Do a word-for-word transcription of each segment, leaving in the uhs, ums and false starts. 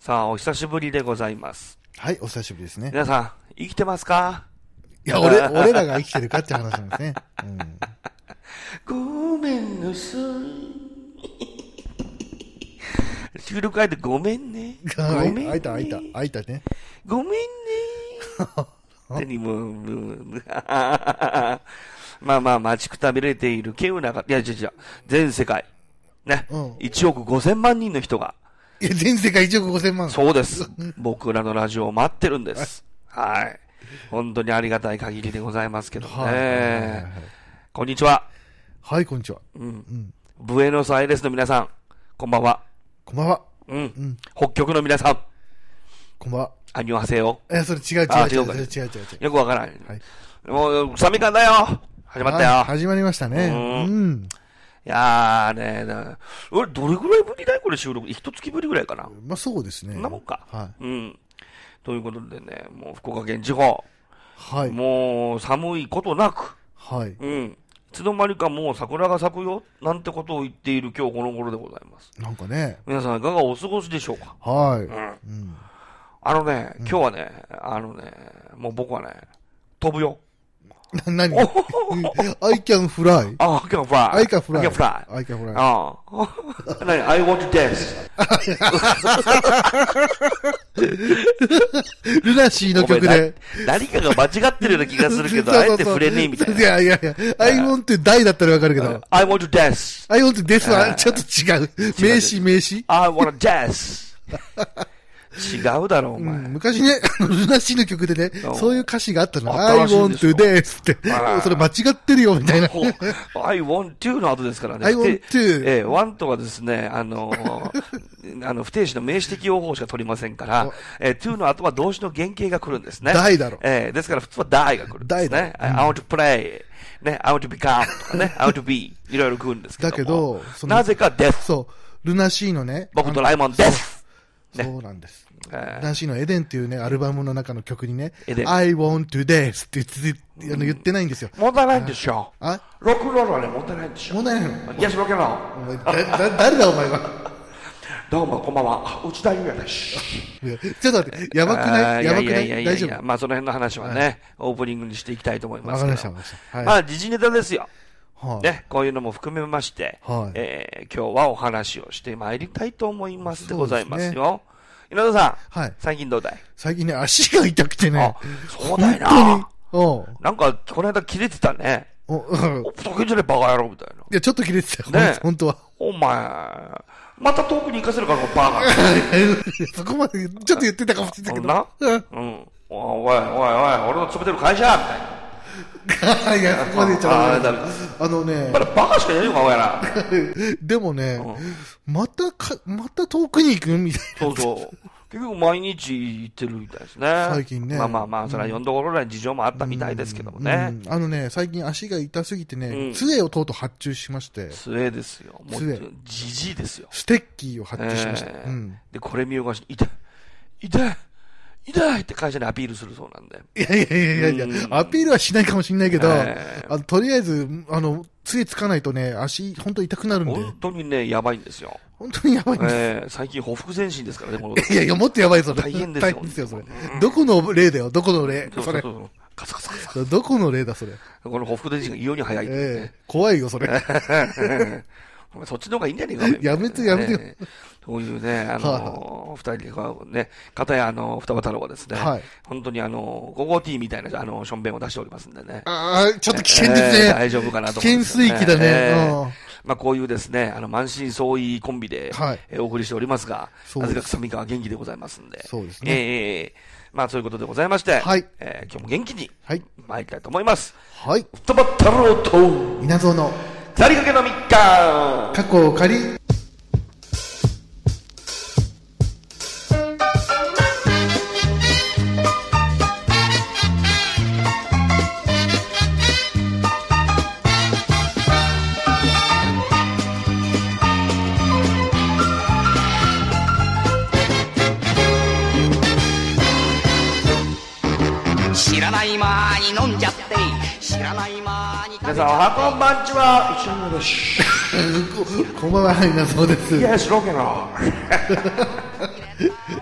さあ、お久しぶりでございます。 はい、お久しぶりですね。 皆さん、生きてますか？ いや、俺、俺らが生きてるかって話なんですね。うん、 ごめんなさい。収録入ってごめんね。 ごめんね。開いた、開いた、開いたね。 ごめんね。何も、まあまあ、待ちくたびれている稀有な、いや、違う違う、全世界、ね、うん、いちおくごせんまんにんの人が、 いや、全世界いちおくごせんまん。 そうです。僕らのラジオを待ってるんです。はい。本当にありがたい限りでございますけどね。はいはいはいはい、こんにちは。 はい、こんにちは。 うん。うん、ブエノスアイレスの皆さん、こんばんは。 こんばんは。 うん。うん、北極の皆さん、 こんばんは。 アニョハセヨ。 いや、それ違う違う違う。違う違う違う。 よくわからない。はい。もう、サミカンだよ。始まったよ。 始まりましたね。うん。うんいやーね、俺、どれぐらいぶりだよ、これ収録。一月ぶりぐらいかな。 まあそうですね。 そんなもんか。 はい。 うん。ということでね、もう福岡県地方。 はい。 もう寒いことなく。 はい。 うん。いつの間にかもう桜が咲くよ、なんてことを言っている今日この頃でございます。 なんかね。 皆さんいかがお過ごしでしょうか？ はい。 うん。うん、あのね、今日はね、あのね、もう僕はね、飛ぶよ。 何？I can fly. I can fly. I can fly. I can fly. I can fly. ああ。何 I want to dance. ルナシーの曲で。 何かが間違ってるような気がするけど、あえて触れねえみたいな。 いやいやいや、I want to die だったらわかるけど。 I want to dance. I want to dance はちょっと違う。名詞名詞 I want to dance. 違うだろう、お前。 うん、昔ね、ルナシーの曲でね、そういう歌詞があったの。I want to dance って。それ間違ってるよ、みたいな。 I want to の後ですからね。 I want to。 えー、want はですね、あのー、あの、不定詞の名詞的用法しか取りませんから、えー、to の後は動詞の原型が来るんですね。 die だろ。 えー、ですから普通は die が来るんですね。I want to play。ね、I want to become とかね、I want to be。いろいろ来るんですけども。 だけど、 なぜか death。 そう。ルナシーのね。 僕とライモン death。 そうなんです。ルナシーのエデンっていうね、アルバムの中の曲にね、I want to dance って言って、言ってないんですよ。 問題ないんでしょ。 あロックンロールはね、問題ないんでしょ。 問題ないの？ Yes, rock and roll。誰だお前は。 どうも、こんばんは。内田裕也です。 ちょっと待って、やばくないやばくない大丈夫？ まあ、その辺の話はね、オープニングにしていきたいと思いますけど。 わかりました。 まあ、時事ネタですよ。 はあ、 ね、こういうのも含めまして、 はあえー、今日はお話をしてまいりたいと思いますでございますよ。稲田さん、 はい、 最近どうだい？ 最近ね、足が痛くてね。 あ、そうだよな。 おなんか、この間切れてたね。 お、 おっとけんじゃねバカ野郎みたいな。いや、ちょっと切れてたよ。ね、本当は。 お前、また遠くに行かせるから、バカ。 そこまで、ちょっと言ってたかもしれないけど。 なうん。おい、おい、おい、俺の勤めてる会社みたいな。 いや、そこまで言っちゃう。あのね。 まだバカしかいないのか、お前ら。 でもね、うん、またか、また遠くに行くみたいな。 そうそう。結局毎日行ってるみたいですね。 最近ね。 まあまあまあ、それはよんどころぐらい事情もあったみたいですけどもね。 うんうん、あのね、最近足が痛すぎてね、うん、杖をとうとう発注しまして。 杖ですよ。もう、 杖。 じじいですよ。 ステッキーを発注しました。 えーうん、で、これ見よがし、痛い。痛い。痛いって会社にアピールするそうなんで。 いやいやいやいやいや、アピールはしないかもしれないけど、えー、あのとりあえず、あの、杖つかないとね、足、本当痛くなるんで。 本当にね、やばいんですよ。 本当にやばいんです。 えー、最近、ほふ前進ですからね、この。 いやいや、もっとやばいそれ。 大変ですよ。 大変ですよ、それ。どこの例だよ、どこの例。 それ。カサカサカサ。 どこの例だ、それ。 このほふ前進が異様に早い、ね。 えー、怖いよ、それ。 そっちの方がいいんじゃねえか。 やめてやめてよ。 そういうね、あの、二人で、ね、片やあの、双葉太郎はですね、はい、本当にあの、ゴゴティーみたいな、あの、ションベンを出しておりますんでね。 ああ、ちょっと危険ですね。 大丈夫かなと思います。危険水域だね。 まあこういうですね、あの、満身創痍コンビで、お送りしておりますが、なぜか草見川元気でございますんで。 そうですね。 ええ、まあそういうことでございまして、 はい。 え今日も元気に、 はい。 参りたいと思います。 はい。 双葉太郎と、 稲造の、 二人かけのみっか、 過去を借り、 知らない間に飲んじゃって知らない間に皆さんおはこんばんちは一緒にですこんばんは稲造です。 イエスロケンロール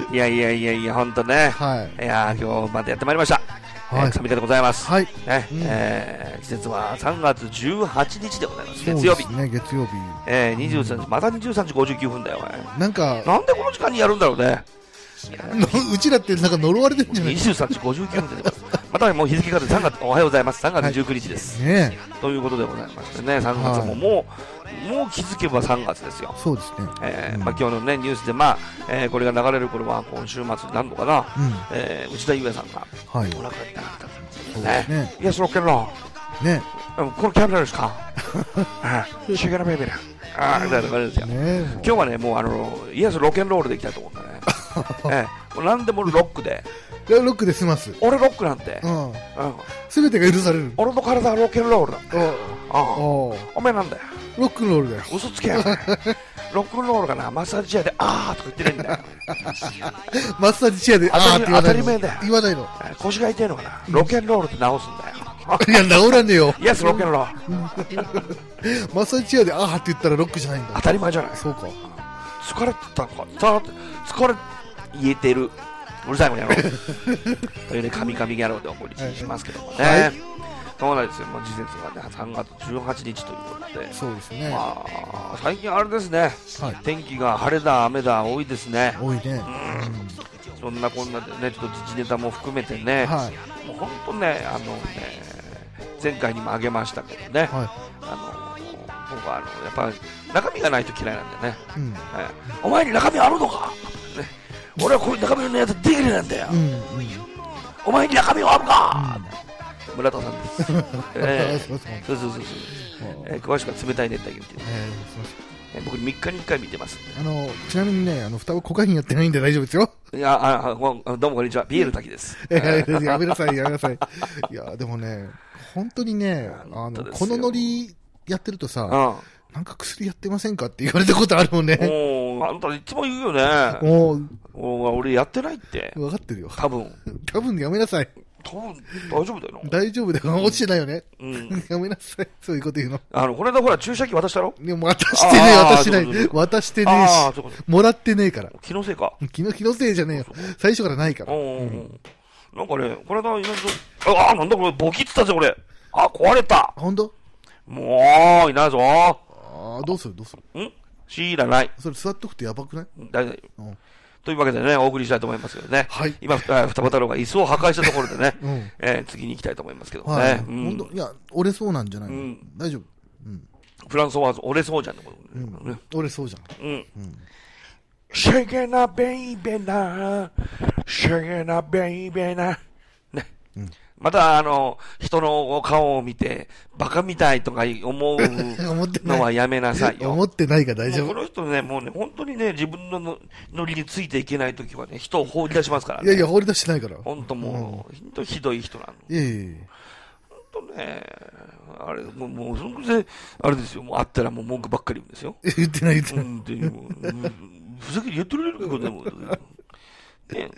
いやいやいやいや、ほんとね。 はい。 いや今日までやってまいりました。はい。えー、草みたいでございます。 はい。 ね、うん、えー、季節はさんがつじゅうはちにちでございます。月曜日。 そうですね、月曜日。 えー、にじゅうさんじ、またにじゅうさんじごじゅうきゅうふんだよ、お前。 なんか、 なんでこの時間にやるんだろうね。 うちらってなんか呪われてるんじゃない？ にじゅうさんじごじゅうきゅうふんでまたもう日付がさんがつ、おはようございます。さんがつじゅうくにちです。 はい、ねということでございましてね、さんがつももう、もう気づけばさんがつですよ。 そうですね。 えーまあ、今日のね、ニュースで、まあ、えー、これが流れる頃は今週末になるのかな、うん、えー、内田裕也さんが、 はい、 お亡くなりになった。 そうですね。 イエスロッケンロー。 ね。 このキャンドルですかシュガーベイビーだ。ああ、みたいな感じですよ。ね、今日はね、もうあの、イエスロッケンロールでいきたいと思うんだね。ええ、もう何でもロックで。 ロックで済ます。 俺ロックなんて。 すべ、うん、てが許される。 俺の体はロッケンロールだ。ああ、お前なんだよ。 ロックンロールだよ。 嘘つけよ。ロックンロールがな、マッサージチェアであーとか言ってないんだよ。 マッサージチェアであーって言わないの。 当たり前だよ。 言わないの。 腰が痛いのかな。ロッケンロールって直すんだよ。 いや、治らねえよ。 イエスロッケンロール。 マッサージチェアであーって言ったらロックじゃないんだ。 当たり前じゃない。 そうか。 疲れてたのか。疲れ、言えてる。うるさいもんやろう。というね、神々ギャローでお送りしますけどもね。はい、そうなんですよ。まあ、時節がね、さんがつじゅうはちにちということで。 そうですね。 まあ、最近あれですね。はい、天気が晴れだ、雨だ、多いですね。 多いね。うん。 そんなこんなでね、ちょっと時事ネタも含めてね。はい、もう本当ね、あのね、前回にもあげましたけどね。はい、あの、僕はあの、やっぱり中身がないと嫌いなんだよね。うんはい、お前に中身あるのか、ね、俺はこういう中身のやつできるなんだよ。うんうん、お前に中身はあるか、うん、村田さんです。えー、そうそうそうそう。えー、詳しくは冷たい熱帯魚っていう。えー、僕みっかにいっかい見てます。 あのちなみにね、あの双子コカインやってないんで大丈夫ですよ。 いやああどうもこんにちは、ビエル滝です。 やめなさいやめなさい。いやでもね、本当にね、あのこのノリやってるとさ、うん、なんか薬やってませんかって言われたことあるもんね。 おあんたいつも言うよね。おお俺やってないって。 分かってるよ。 多分。 多分やめなさい。 多分大丈夫だよな。 大丈夫だよ。落ちてないよね。うん。やめなさい。そういうこと言うの。 あの、これだほら注射器渡したろ？ でも渡してねえ、渡してない。渡してねえし。もらってねえから。 気のせいか。 気の、気のせいじゃねえよ。最初からないから。うん。 なんかね、これだ、いろいろ、ああ、なんだこれ、ボキってたぜ、これ。あ、壊れた。 ほんと？ もう、いないぞ。ああ、どうするどうするん知らない。 それ座っとくとやばくない？ 大丈夫。うん。というわけでね、お送りしたいと思いますけどね。 はい。 今、双葉太郎が椅子を破壊したところでね、うんえー、次に行きたいと思いますけどね。はい。 うん、いや、折れそうなんじゃないの、うん、大丈夫。うん。 フランスは折れそうじゃん、ねうん、 折れそうじゃん。うん。うん、 シェゲナベイベナ、シェゲナベイベナ。ね。うんまた、あの、人の顔を見て、バカみたいとか思うのはやめなさいよ。 思ってないから大丈夫。 この人ね、もうね、本当にね、自分のノリについていけないときはね、人を放り出しますからね。 いやいや、放り出してないから。 本当もう、本当ひどい人なの。 いやいやいや。 本当ね、あれ、もう、もう、そのくせ、あれですよ、もう会ったらもう文句ばっかり言うんですよ。 言ってない言ってない。 うん、でもう、ふざけて言ってくれるけどね、もう。ね。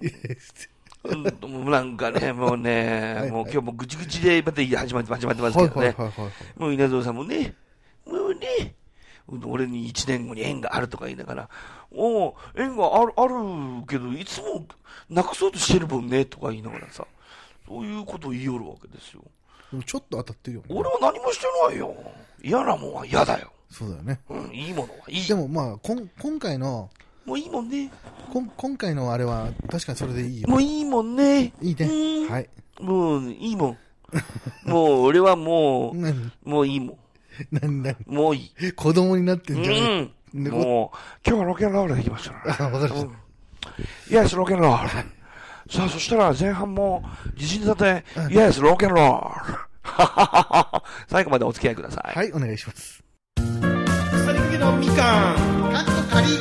なんかね、もうね、はい、もう今日もぐちぐちでまた始まって始まってますけどね。もう稲造さんもね、もうね、俺に一年後に縁があるとか言いながら、おう、縁がある、あるけど、いつもなくそうとしてるもんね、とか言いながらさ、そういうことを言いよるわけですよ。 でもちょっと当たってるよね。 俺は何もしてないよ。嫌なもんは嫌だよ。 そうだよね。 うん、いいものはいい。 でもまあ、こん今回の、 もういいもんね。 こん今回のあれは確かにそれでいいよ。 もういいもんね。 いいね。はい。 もういいもん。もう俺はもう、もういいもん。 なんだもういい。 子供になってんじゃない、うん、 もう、今日はロケンロールできましたから。 あ、わかりました。 イエスロケンロール。さあ、そしたら前半も自信立て、イエスロケンロール。最後までお付き合いください。 はい、お願いします。 腐りかけのみかん。かっこかり。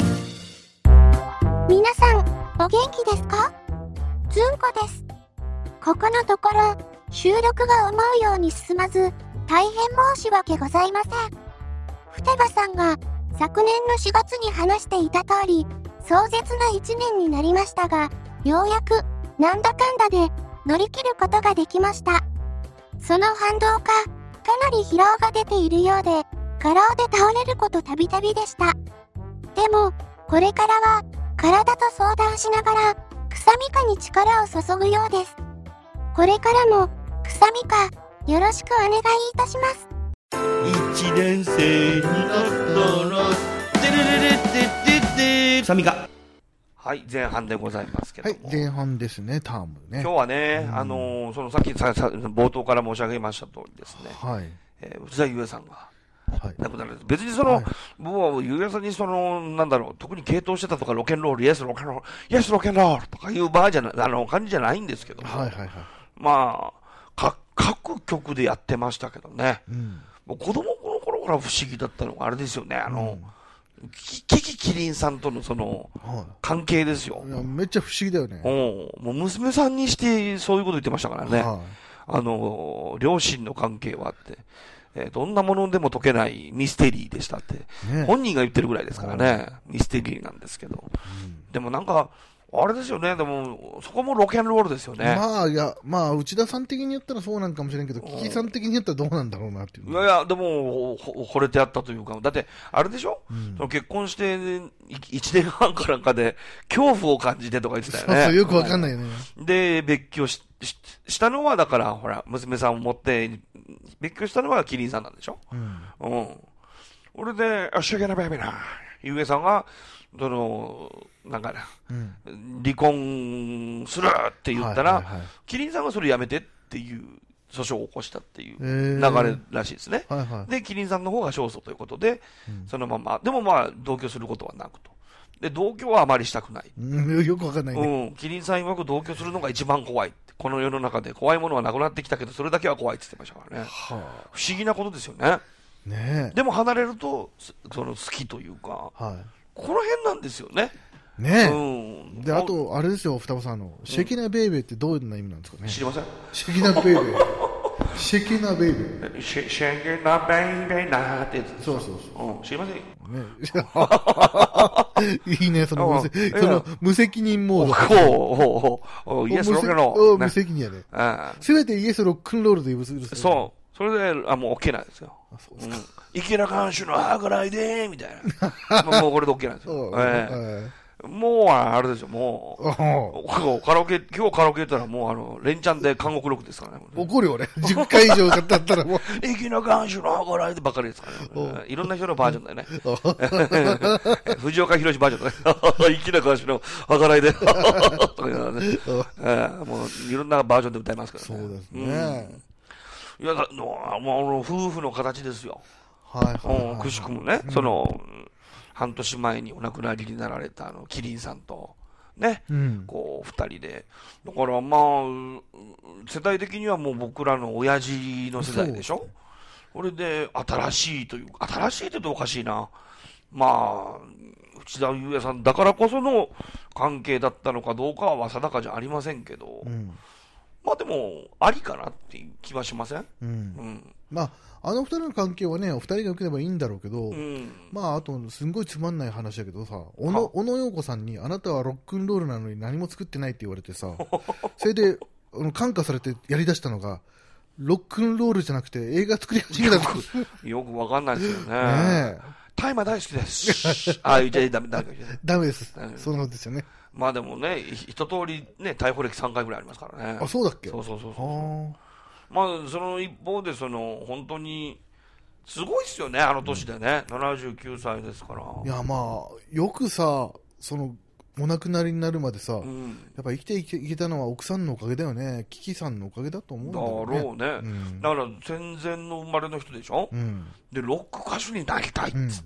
皆さん、お元気ですか？ずんこです。ここのところ、収録が思うように進まず、大変申し訳ございません。双葉さんが、昨年のしがつに話していた通り、壮絶ないちねんになりましたが、ようやく、なんだかんだで、乗り切ることができました。その反動か、かなり疲労が出ているようで、過労で倒れることたびたびでした。でも、これからは、 体と相談しながら、草ミカに力を注ぐようです。これからも、草ミカ、よろしくお願いいたします。 一年生になったら、てれれれってってって、草ミカ。 はい、前半でございますけども。 はい、前半ですね、タームね。 今日はね、うん、あのー、そのさっきささ冒頭から申し上げました通りですね。 はい。 えー、内田裕也さんが。 はい。 亡くなる。別にその、はい、もう、裕也さんにその、なんだろう、特に傾倒してたとか、ロケンロール、イエスロケンロール、イエスロケンロールとかいう場合じゃない、あの、感じじゃないんですけども。 はいはいはい。 まあ、か、各局でやってましたけどね。うん。もう子供の頃から不思議だったのがあれですよね、あの、うんキキキリンさんとのその、関係ですよ。 いや、めっちゃ不思議だよね。 うん。もう娘さんにしてそういうこと言ってましたからね。はい、あの、両親の関係はあって、えー、どんなものでも解けないミステリーでしたって。ね、本人が言ってるぐらいですからね。ミステリーなんですけど。うん、でもなんか、あれですよね。でも、そこもロケンロールですよね。 まあ、いや、まあ、内田さん的に言ったらそうなんかもしれんけど、キキさん的に言ったらどうなんだろうなっていう。 いやいや、でも、惚れてやったというか、だって、あれでしょ、うん、その結婚していちねんはんかなんかで、恐怖を感じてとか言ってたよね。 そうそう、よくわかんないよね。 で、別居し、し、したのは、だから、ほら、娘さんを持って、別居したのはキリンさんなんでしょうん。うん。俺で、あ、シュゲナベイビーな、ゆうえさんが、その、なんかね、うん、離婚するって言ったら、はいはいはい、キリンさんがそれやめてっていう訴訟を起こしたっていう流れらしいですね。はいはい、で、キリンさんの方が勝訴ということで、うん、そのまま、でもまあ、同居することはなくと。で、同居はあまりしたくない。 うん、よくわかんないね。 うん。キリンさん曰く同居するのが一番怖いって。この世の中で怖いものはなくなってきたけど、それだけは怖いって言ってましたからね。はあ、不思議なことですよね。ねえ。でも離れると、その好きというか、はい、この辺なんですよね。 ねえ。うん。で、あと、あれですよ、双葉さん、あの、シェキナベイベーってどういう意味なんですかね。 知りません。 シェキナベイベー。シェキナベイベー。 シェ、シェキナベイベーなーってやつ。 そうそうそう。 うん、知りません。 ねいいね、その無責、その無責任モード。 ほう、ほう、ほう。イエスロックンロール。 無責任やね。すべてイエスロックンロールで言う。 そう。それで、あ、もう OK なんですよ。あ、そうですか。池田監修の歯ぐらいで、みたいな。もうこれで OK なんですよ。ええ。もう、あれですよ、もう。カラオケ、今日カラオケ言ったらもう、あの、連チャンで監獄録ですからね。 怒るよね。じゅっかい以上だったらもう。 池田監修の歯ぐらいでばっかりですからね。いろんな人のバージョンだよね。藤岡弘バージョンだね。池田監修の歯ぐらいで。とか言うね。もう、いろんなバージョンで歌いますからね。 そうですね。 いや、もう、夫婦の形ですよ。 はいはい。 くしくもね、その、半年前にお亡くなりになられたあの、キリンさんと、ね、うん、こう、二人で。だからまあ、世代的にはもう僕らの親父の世代でしょ。それで、新しいという、新しいって言うとおかしいな。まあ、内田裕也さんだからこその関係だったのかどうかは定かじゃありませんけど、うん、まあでも、ありかなっていう気はしません？うん。うん、 まあ、あの二人の関係はね、お二人が良ければいいんだろうけど、うん、まあ、あと、すんごいつまんない話だけどさ、小野、小野洋子さんに、あなたはロックンロールなのに何も作ってないって言われてさ、それで、あの感化されてやり出したのが、ロックンロールじゃなくて映画作り始めたと。 よくわかんないですよね。ねえ。タイマー大好きです。ああ、言っちゃダメ、ダメ。 ダメです。そうですよね。 まあでもね、一通りね、逮捕歴さんかいぐらいありますからね。 あ、そうだっけ？ そうそうそうそう。まあ、その一方で、その、本当に、すごいっすよね、あの年でね。うん、ななじゅうきゅうさいですから。 いや、まあ、よくさ、その、お亡くなりになるまでさ、うん、やっぱ生きていけ、いけたのは奥さんのおかげだよね。キキさんのおかげだと思うんだよね。 だろうね。うん、だから、戦前の生まれの人でしょ、うん、で、ロック歌手になりたいっつって、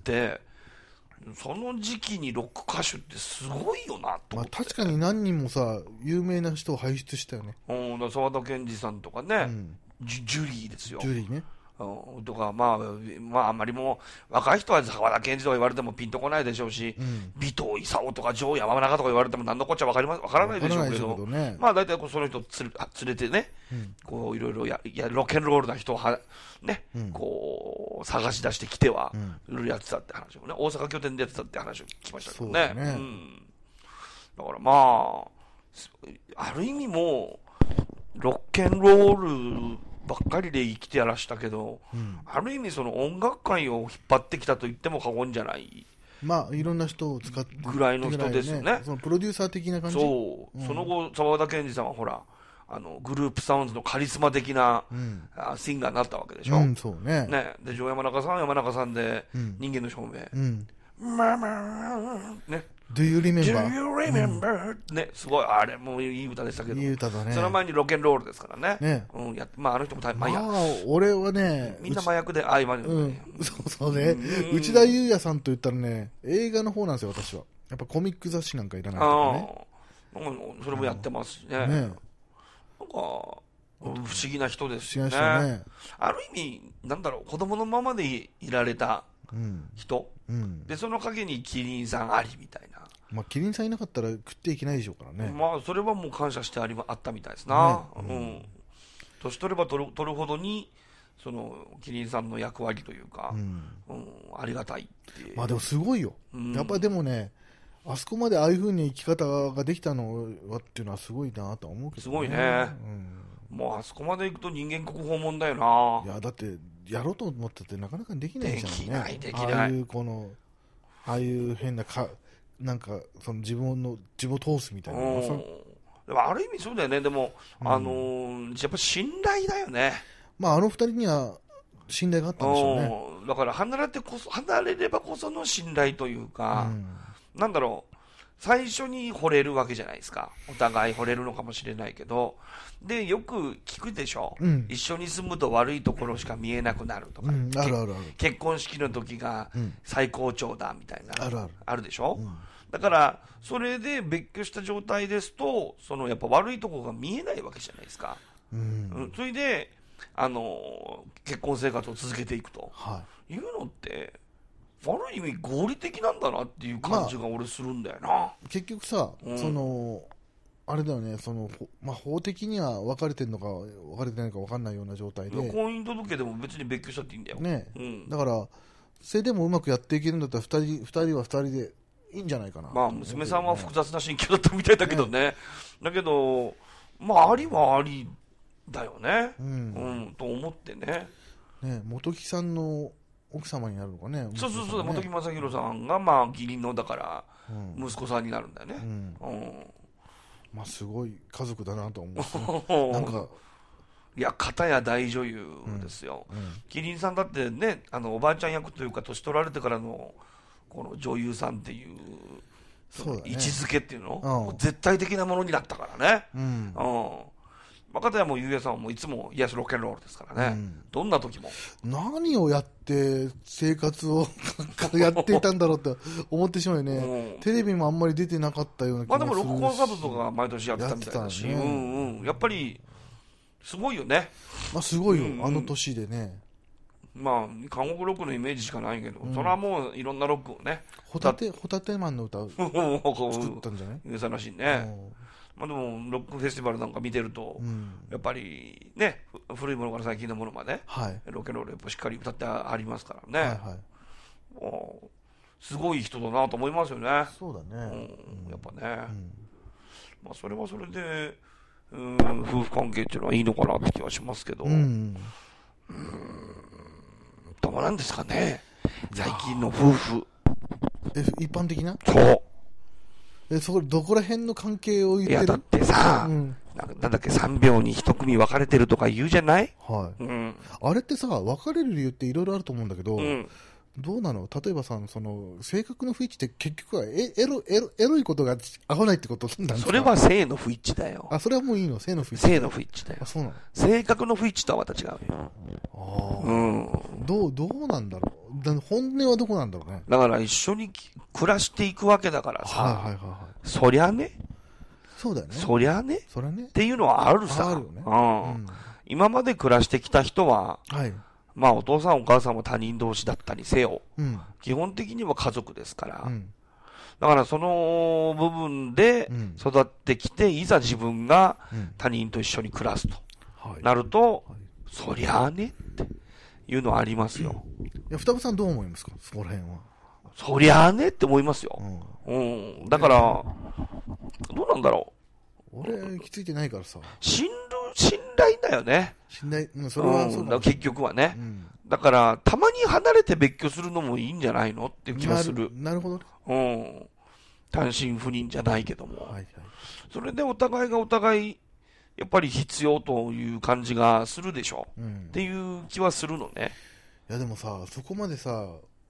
うん、その時期にロック歌手ってすごいよなと思って。 まあ、確かに何人もさ、有名な人を輩出したよね。 うん、だ沢田研二さんとかね、うん、ジュ、ジュリーですよ。 ジュリーね。 とか、まあ、まあ、あんまりもう、若い人は沢田研二とか言われてもピンとこないでしょうし、うん、尾藤勲とか城山中とか言われても何のこっちゃわかりま、わからないでしょうけど、けどね、まあ、大体その人つれ連れてね、うん、こう、いろいろや、や、ロケンロールな人をは、ね、うん、こう、探し出してきては、いろいろやってたって話をね、大阪拠点でやってたって話を聞きましたけどね。ね、うん。だからまあ、ある意味もう、ロケンロール、ばっかりで生きてやらしたけど、うん、ある意味その音楽界を引っ張ってきたと言っても過言じゃないまあいろんな人を使ってぐらいの人ですよね。 そのプロデューサー的な感じ。 そう、うん、その後沢田研二さんはほらあのグループサウンズのカリスマ的な、うん、あシンガーになったわけでしょ。 うん、そうね。 ねで城山中さんは山中さんで、うん、人間の証明。うん。ママね。 Do you remember? Do you remember?、うん、ね、すごい、あれもいい歌でしたけど、 いい歌だね。 その前にロケンロールですからね。ね、うん、やまあ、あの人も大変、まあ、いや、 俺はね、 みんな麻薬で、あ、今ね、 うん、そうそうね、うん、内田裕也さんと言ったらね、映画の方なんですよ、私は。やっぱコミック雑誌なんかいらないとかね。 それもやってますしね。ね、なんか、不思議な人ですよね。ね、ある意味、なんだろう、子供のままでいられた人、うんうん、でその陰にキリンさんありみたいな。 まあ、キリンさんいなかったら食っていけないでしょうからね。 まあそれはもう感謝してありあったみたいですな、ね、うんうん、年取れば取る、取るほどにそのキリンさんの役割というか、うんうん、ありがたいって。 まあでもすごいよ、うん、やっぱりでもねあそこまでああいう風に生き方ができたのはっていうのはすごいなとは思うけどね。 すごいね、うん、もうあそこまで行くと人間国宝問だよな。 いやだってやろうと思ったってなかなかできないじゃんね。 できないできない。 ああいうこのああいう変なかなんかその自分の自分を通すみたいな。でもある意味そうだよね。でも、うん、あのー、やっぱ信頼だよね。 まああの二人には信頼があったんでしょうね。 だから離れてこそ離れればこその信頼というか、うん、なんだろう。最初に惚れるわけじゃないですか。お互い惚れるのかもしれないけど、でよく聞くでしょ、うん、一緒に住むと悪いところしか見えなくなるとか、うん、あるあるある。結婚式の時が最高潮だみたいな、うん、あるあるあるでしょ、うん、だからそれで別居した状態ですとそのやっぱ悪いところが見えないわけじゃないですか、うんうん、それであの結婚生活を続けていくと、はい、いうのってある意味合理的なんだなっていう感じが俺するんだよな、まあ、 結局さ、うん、そのあれだよね、その、まあ、法的には別れてるのか別れてないか分かんないような状態で婚姻届でも別に別居したっていいんだよ、 ね、 うん、 だからそれでもうまくやっていけるんだったらふたり、ふたりはふたりでいいんじゃないかな。 まあ娘さんは複雑な心境だったみたいだけど ね, ねだけどまあありはありだよね、うんうん、と思ってね。 ね本木さんの奥様になるのかね。 そうそうそう、ね、本木正宏さんがまあ義理のだから息子さんになるんだよね、うんうん、 まあすごい家族だなと思って、ね、なんかいや片や大女優ですよ、うんうん、キリンさんだってねあのおばあちゃん役というか年取られてからのこの女優さんっていうそうだ、ね、位置づけっていうの、うん、絶対的なものになったからね、うんうん片やもうゆうやさんもいつもイエスロッケンロールですからね、うん、どんな時も何をやって生活をやっていたんだろうって思ってしまうよね、うん、テレビもあんまり出てなかったような気がするし、まあ、でも録音サブとか毎年やってたみたいだし、ねうんうん、やっぱりすごいよね、 まあ、すごいよ、うんうん、あの年でね。 まあ韓国ロックのイメージしかないけど、うん、それはもういろんなロックをねホタテホタテマンの歌を作ったんじゃないゆうさんらしいね。まあ、でもロックフェスティバルなんか見てると、うん、やっぱりね古いものから最近のものまで、はい、ロケンロールやっぱしっかり歌ってありますからね、はいはい、もうすごい人だなと思いますよね。 そうだね、 うん、やっぱね、うんまあ、それはそれでうん夫婦関係っていうのはいいのかなって気はしますけど、うん、うんどうなんですかね最近の夫婦。 え一般的なそうえそこどこら辺の関係を言ってる。 いやだってさ、うん、な, なんだっけさんびょうにいち組別れてるとか言うじゃない、 はいうん、あれってさ別れる理由っていろいろあると思うんだけど、うん、どうなの例えばさその性格の不一致って結局はエエロエロエロいことが合わないってことなんですか。 それは性の不一致だよ。 あそれはもういいの性の不一致。 性の不一致だよ。 あそうなの。 性格の不一致とはまた違うよ。 ああ、うん、どうどうなんだろう。本音はどこなんだろうね。 だから一緒に暮らしていくわけだからさ、はいはいはいはい、そりゃねそうだよねそりゃねそりゃねっていうのはあるさ。あるよね、うんうん、今まで暮らしてきた人は、はい、まあお父さんお母さんも他人同士だったりせよ、うん、基本的には家族ですから、うん、だからその部分で育ってきて、うん、いざ自分が他人と一緒に暮らすと、うん、なると、はい、そりゃあねっていうのはありますよ。 いや双葉さんどう思いますかそこら辺は。 そりゃあねって思いますよ、うん、うん、だからどうなんだろう俺気づいてないからさ。 新信頼だよね。 信頼、うん、それはそうか、 うん、結局はね、 うん。だから、たまに離れて別居するのもいいんじゃないのっていう気がする。 なる、なるほどね。 うん。単身赴任じゃないけども。 はいはい。 それでお互いがお互い、やっぱり必要という感じがするでしょ。うん、っていう気はするのね。 いやでもさ、そこまでさ、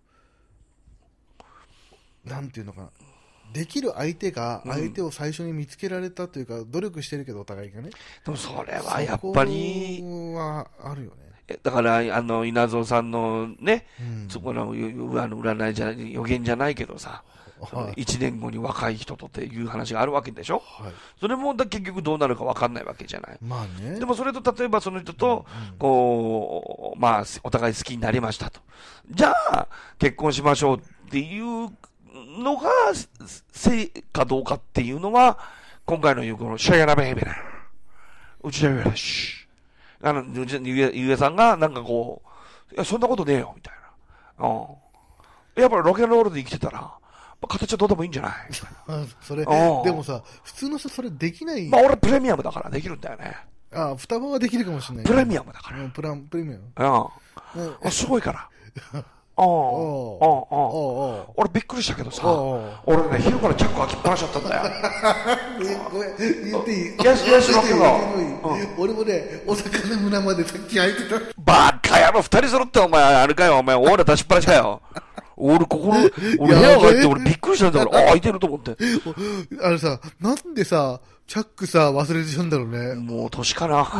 なんていうのかな。できる相手が相手を最初に見つけられたというか、うん、努力してるけどお互いがね。 でもそれはやっぱり。 そこはあるよね。 だから、あの、稲造さんのね、うん、そこの、あの、占いじゃない、予言じゃないけどさ、はい、いちねんごに若い人とっていう話があるわけでしょ、はい、それも結局どうなるか分かんないわけじゃない。 まあね。 でもそれと例えばその人と、こう、うん、まあ、お互い好きになりましたと。じゃあ、結婚しましょうっていうのが、せいかどうかっていうのは、今回の言うこの、シャヤラベイベラ。うちでよし。あの、ゆえ、ゆえさんが、なんかこう、いや、そんなことねえよ、みたいな。うん。やっぱりロケンロールで生きてたら、まあ、形はどうでもいいんじゃないみたいな。 それ、でもさ、普通の人それできない。 まあ、俺プレミアムだからできるんだよね。 ああ、双葉はできるかもしれない。 プレミアムだから。 うん、プラン、プレミアム。 うん。あ、すごいから。ああ、ああ、俺びっくりしたけどさ、俺ね、昼からチャック開きっぱなしちゃったんだよ。 ごめん、言っていい？ よしよし、ロケが。 俺もね、お魚村までさっき開いてた。 バカ野郎、二人揃ってお前、あれかよ、お前、俺出しっぱなしかよ。俺、ここの、俺部屋が入って俺びっくりしたんだから、あ、開いてると思って。 あれさ、なんでさ、チャックさ、忘れてたんだろうね。 もう年かな。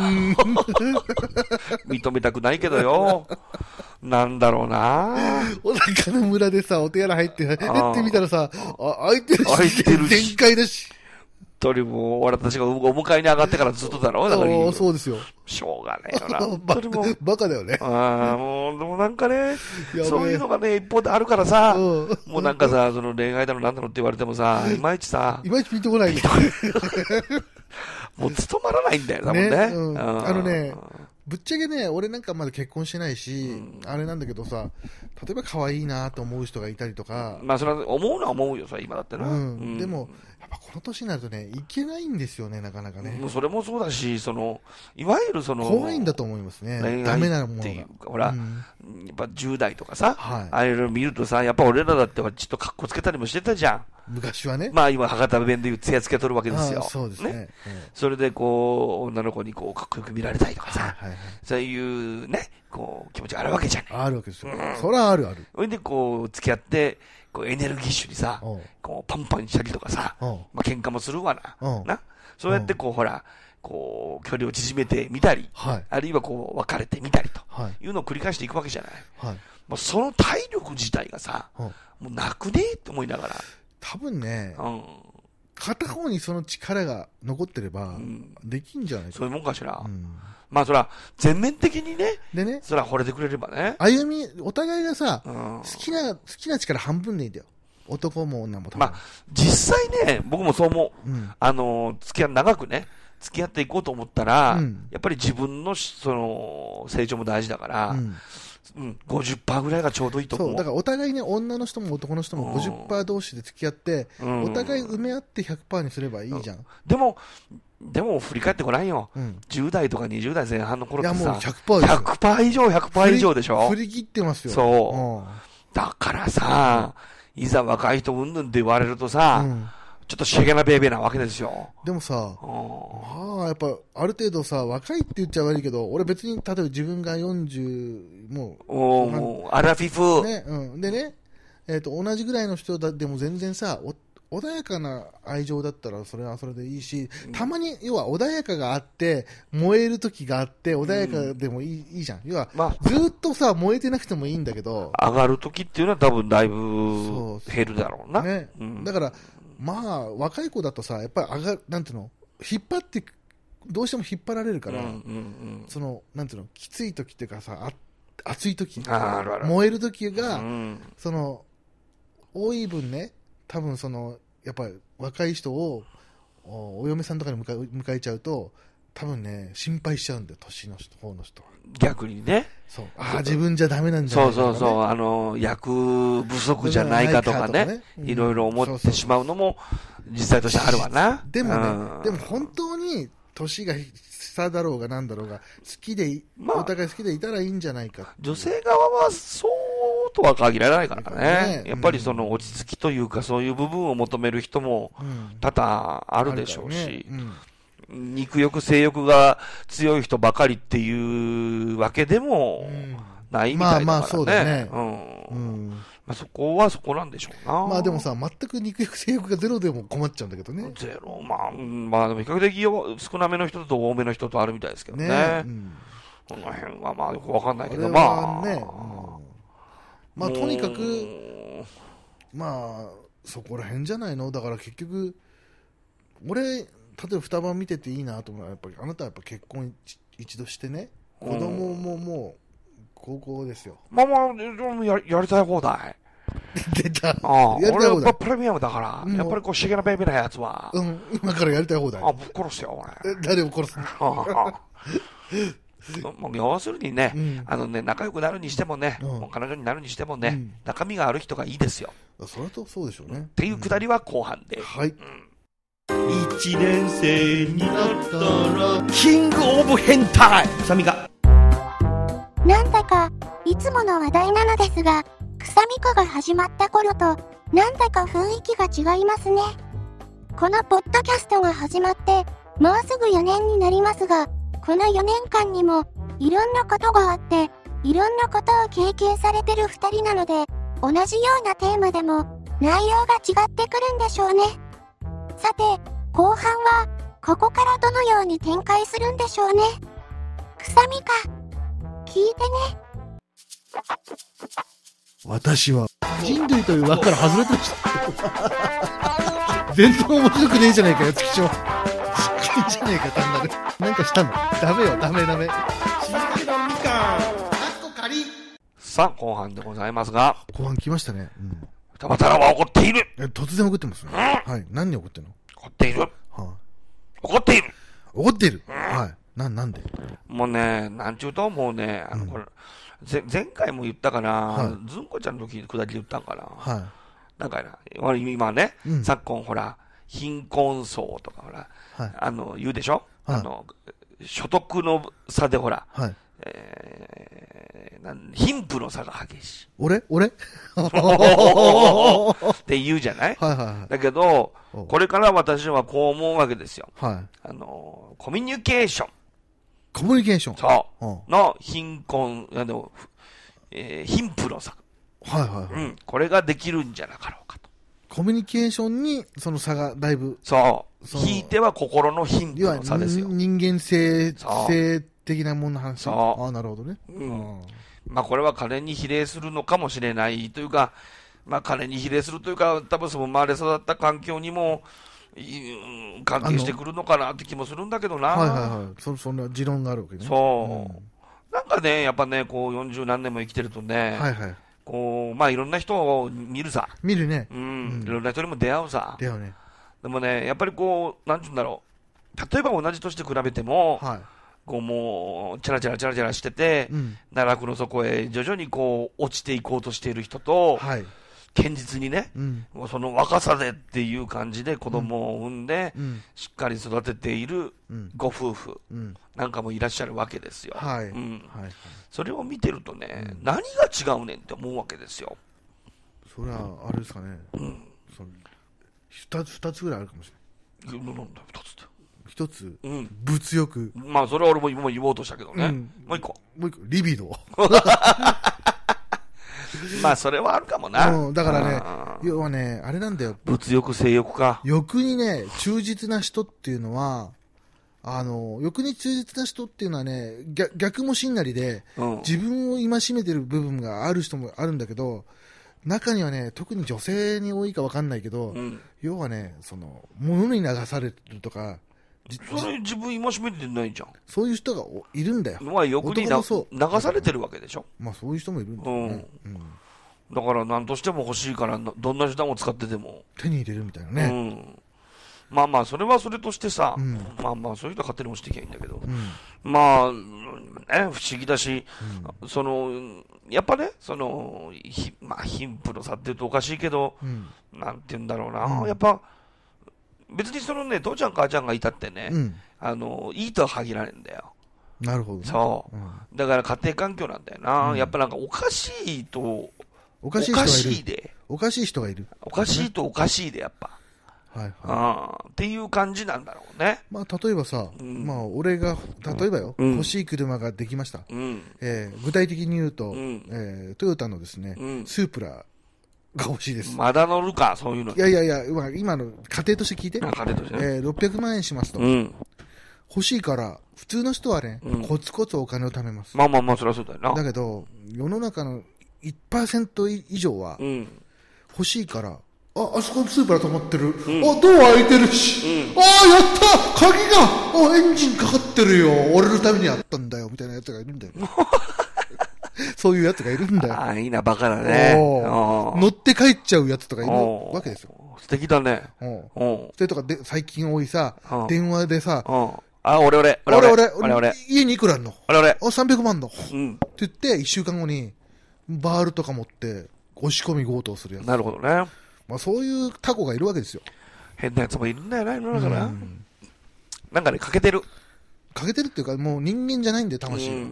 認めたくないけどよ。なんだろうな。 お魚村でさ、お手洗入って、やってみたらさ、あ、開いてるし。 開いてるし。 全開だし。 一人も、俺たちがお迎えに上がってからずっとだろうだから。 そうですよ。 しょうがねえよな。 バカ、バカだよね。 ああ、もう、でもなんかね、そういうのがね、一方であるからさ、もうなんかさ、その恋愛だのなんだのって言われてもさ、いまいちさ、 いまいちピンとこない。 もう務まらないんだよ、多分ね。 あのね、ぶっちゃけね、俺なんかまだ結婚してないし、うん、あれなんだけどさ、例えば可愛いなと思う人がいたりとか。 まあ、それは思うのは思うよ、さ、今だってな。 うん。うん、でも、やっぱこの年になるとね、いけないんですよね、なかなかね。 もうそれもそうだし、その、いわゆるその、 怖いんだと思いますね。ダメなものが。っていうか、ほら、うん、やっぱじゅう代とかさ、はい、ああいうの見るとさ、やっぱ俺らだってはちょっとカッコつけたりもしてたじゃん。 昔はね。 まあ今、博多弁でいうツヤつけとるわけですよ。 そうですね。ね、 うん、それでこう、女の子にこう、かっこよく見られたいとかさ、はいはいはい、そういうね、こう、気持ちがあるわけじゃない。 あるわけですよ。うん、そりゃあるある。 それでこう、付き合って、こうエネルギッシュにさ、こうパンパンしたりとかさ、まあ喧嘩もするわな。な。そうやってこう、ほら、こう、距離を縮めてみたり、はい、あるいはこう、別れてみたりというのを繰り返していくわけじゃない。はい、まあ、その体力自体がさ、もうなくねえって思いながら。 多分ね、うん、片方にその力が残ってれば、うん、できんじゃないか。 そういうもんかしら。うん、まあそら、全面的にね、でね、そら惚れてくれればね。 歩み、お互いがさ、うん、好きな、好きな力半分でいいんだよ。男も女も多分。 まあ、実際ね、僕もそう思う。うん、あの、付き合い長くね、付き合っていこうと思ったら、うん、やっぱり自分の、その、成長も大事だから、うんうん、ごじゅっパーセント ぐらいがちょうどいいと思う。そう、 だからお互いね、女の人も男の人も ごじゅっパーセント 同士で付き合って、うん、お互い埋め合って ひゃくパーセント にすればいいじゃん。うん、 でも、でも振り返ってごらんよ、うん。じゅう代とかにじゅう代前半の頃ってさ、いやもうひゃくパーセントひゃくパーセント 以上、ひゃくパーセント 以上でしょ。 振り切ってますよ。 そう。だからさ、いざ若い人うんぬんって言われるとさ、うんちょっとシゲなベイベーなわけですよ。 でもさ、まあ、やっぱ、ある程度さ、若いって言っちゃ悪いけど、俺別に、例えば自分がよんじゅう、もう、 おもう、アラフィフ。 ね、うん。でね、えっと、同じぐらいの人だでも全然さ、お穏やかな愛情だったら、それはそれでいいし、たまに、要は穏やかがあって、燃える時があって、穏やかでもいい、うん、いいじゃん。要は、まあ、ずっとさ、燃えてなくてもいいんだけど。 上がる時っていうのは多分だいぶ減るだろうな。 ね。うん、だから、まあ、若い子だとさ、やっぱり上がる、なんていうの、引っ張って、どうしても引っ張られるから、うんうんうん、その、なんていうの、きつい時っていうかさ、あ熱い時、 あるある燃える時が、うん、その、多い分ね、多分その、やっぱり若い人をお、お嫁さんとかに迎え、迎えちゃうと、多分ね、心配しちゃうんだよ、年の人、方の人は。 逆にね。 そう。ああ、自分じゃダメなんじゃないか、ね。 そうそうそう。あの、役不足じゃないかとかね。ねうん、いろいろ思ってしまうのも、実際としてあるわな。 でもね、うん、でも本当に、年がさだろうがなんだろうが、好きでい、 まあお互い好きでいたらいいんじゃないか。 女性側はそうとは限らないからね。 ねやっぱりその落ち着きというか、そういう部分を求める人も多々あるでしょうし、肉欲、性欲が強い人ばかりっていうわけでもないみたいだからね。まあまあそうだね。うん。まあ、そこはそこなんでしょうな。 まあでもさ、全く肉欲、性欲がゼロでも困っちゃうんだけどね。 ゼロ、まあ、まあでも比較的少なめの人と多めの人とあるみたいですけどね。ね、うん、この辺はまあよくわかんないけど、まあ。ね、うん、 まあとにかく、まあ、そこら辺じゃないの。だから結局、俺、例えば二晩見てていいなと思うのは、やっぱりあなたはやっぱ結婚一度してね、子供ももう、高校ですよ。 まあまあ、や, やりたい放題。 出た。 ああ、俺はやっぱプレミアムだから、やっぱりこう、シゲなベイビーなやつは。 うん、今からやりたい放題。 あ、ぶっ殺すよ、俺。 誰を殺すのもう要するにね、うん、あのね、仲良くなるにしてもね、うん、もう彼女になるにしてもね、うん、中身がある人がいいですよ。 それとそうでしょうね。 っていうくだりは後半で。 はい。 いちねん生になったら、キングオブ変態サミが。 なんだか、いつもの話題なのですが、草ミカが始まった頃と、なんだか雰囲気が違いますね。このポッドキャストが始まって、もうすぐよねんになりますが、このよねんかんにも、いろんなことがあって、いろんなことを経験されてる二人なので、同じようなテーマでも、内容が違ってくるんでしょうね。さて、後半は、ここからどのように展開するんでしょうね。草ミカ。聞いてね。 私は人類という枠から外れてました全然面白くねえじゃねえかよ、月長。いいじゃねえか、単なる。なんかしたの？ダメよ、ダメダメ。 さあ、後半でございますが。 後半来ましたね。うん。 たまたらは怒っている。 え、突然怒ってますね。はい。何に怒ってんの？ 怒っている。はい。怒っている。 怒っている。はい。な、なんで？ もうね、なんちゅうと、もうね、あの、これ、ぜ前回も言ったかな、はい、ずんこちゃんの時、くだりで言ったんかな。はい。なんかな、今ね、うん、昨今ほら、貧困層とかほら、はい、あの、言うでしょ、はい、あの、所得の差でほら、はい、えー、なん貧富の差が激しい。 俺俺って言うじゃない、 はいはいはい、 だけど、これから私はこう思うわけですよ。はい。あの、コミュニケーション。 コミュニケーション。 そう。うん、の貧困、あの、えー、貧富の差。 はいはいはい。 うん。これができるんじゃなかろうかと。 コミュニケーションに、その差がだいぶ。 そう。ひいては心の貧富の差ですよ。 人間性、性的なものの話。そう。ああ、なるほどね。 うん。まあこれは金に比例するのかもしれないというか、まあ金に比例するというか、多分その生まれ育った環境にも、関係してくるのかなって気もするんだけどな。 はいはいはい。そ、そんな持論があるわけね。 そう。うん、なんかね、やっぱね、こうよんじゅうなんねんも生きてるとね、はいはい。こう、まあいろんな人を見るさ。 見るね。 うん。うん、いろんな人にも出会うさ。 出会うね。 でもね、やっぱりこう、なんていうんだろう。例えば同じ年で比べても、はい。こうもう、チャラチャラチャラチャラしてて、うん、奈落の底へ徐々にこう、落ちていこうとしている人と、はい。堅実にね、うん、もうその若さでっていう感じで子供を産んで、うん、しっかり育てているご夫婦なんかもいらっしゃるわけですよ。はいうんはいはい、それを見てるとね、うん、何が違うねんって思うわけですよ。 それはあれですかね、うん、その 2, つ二つぐらいあるかもしれない。 なんだふたつって。 一つ、うん、物欲。 まあそれは俺も今言おうとしたけどね、うん、もう一個もう一個リビドまあそれはあるかもな、 うん、だからね要はねあれなんだよ、 物欲性欲か。 欲にね忠実な人っていうのはあの欲に忠実な人っていうのはね 逆, 逆もしんなりで、うん、自分を戒めてる部分がある人もあるんだけど、中にはね特に女性に多いか分かんないけど、うん、要はねその物に流されるとか、 それ自分戒めてないじゃん。 そういう人がいるんだよ。 まあ欲にな流されてるわけでしょ。 まあそういう人もいるんだよね、うんうん、 だから何としても欲しいからどんな手段を使ってでも手に入れるみたいなね、うん、 まあまあそれはそれとしてさ、うん、まあまあそういう人は勝手に押していけばいいんだけど、うん、まあね不思議だし、うん、そのやっぱねそのひまあ貧富の差って言うとおかしいけど、うん、なんて言うんだろうな、うん、やっぱ別にそのね、父ちゃん母ちゃんがいたってね、うん、あの、いいとは限らないんだよ。 なるほど、ね。 そう。うん、だから家庭環境なんだよな。うん、やっぱなんかおかしいと、 おかしい人がいる。で。おかしい人がいる。 おかしいとおかしいで、やっぱ。 はいはい。 あっていう感じなんだろうね。 まあ、例えばさ、うん、まあ、俺が、例えばよ、うん、欲しい車ができました。うん、えー、具体的に言うと、うん、えー、トヨタのですね、うん、スープラが欲しいです。 まだ乗るか、そういうの。 いやいやいや、今の家庭として聞いて。 家庭として、ね。 えー、ろっぴゃくまんえんしますと。うん、欲しいから、普通の人はね、うん、コツコツお金を貯めます。 まあまあまあ、そりゃそうだよな。 だけど、世の中の いちパーセント 以上は、うん、欲しいから、あ、あそこスーパー止まってる。うん、あ、ドア開いてるし。うん、ああ、やった鍵があ、エンジンかかってるよ。俺のためにやったんだよ。みたいなやつがいるんだよ。そういうやつがいるんだよ。 ああ、いいな、バカだね。 乗って帰っちゃうやつとかいるわけですよ。 素敵だね。 それとかで、最近多いさ、電話でさ、 あ、俺俺、 俺俺、俺俺、家にいくらあんの俺俺。 あ、さんびゃくまんの。うん。って言って、一週間後に、バールとか持って、押し込み強盗するやつ。 なるほどね。 まあそういうタコがいるわけですよ。 変なやつもいるんだよな、世の中な。なんかね、欠けてる。 欠けてるっていうか、もう人間じゃないんだよ、魂。うん。うん、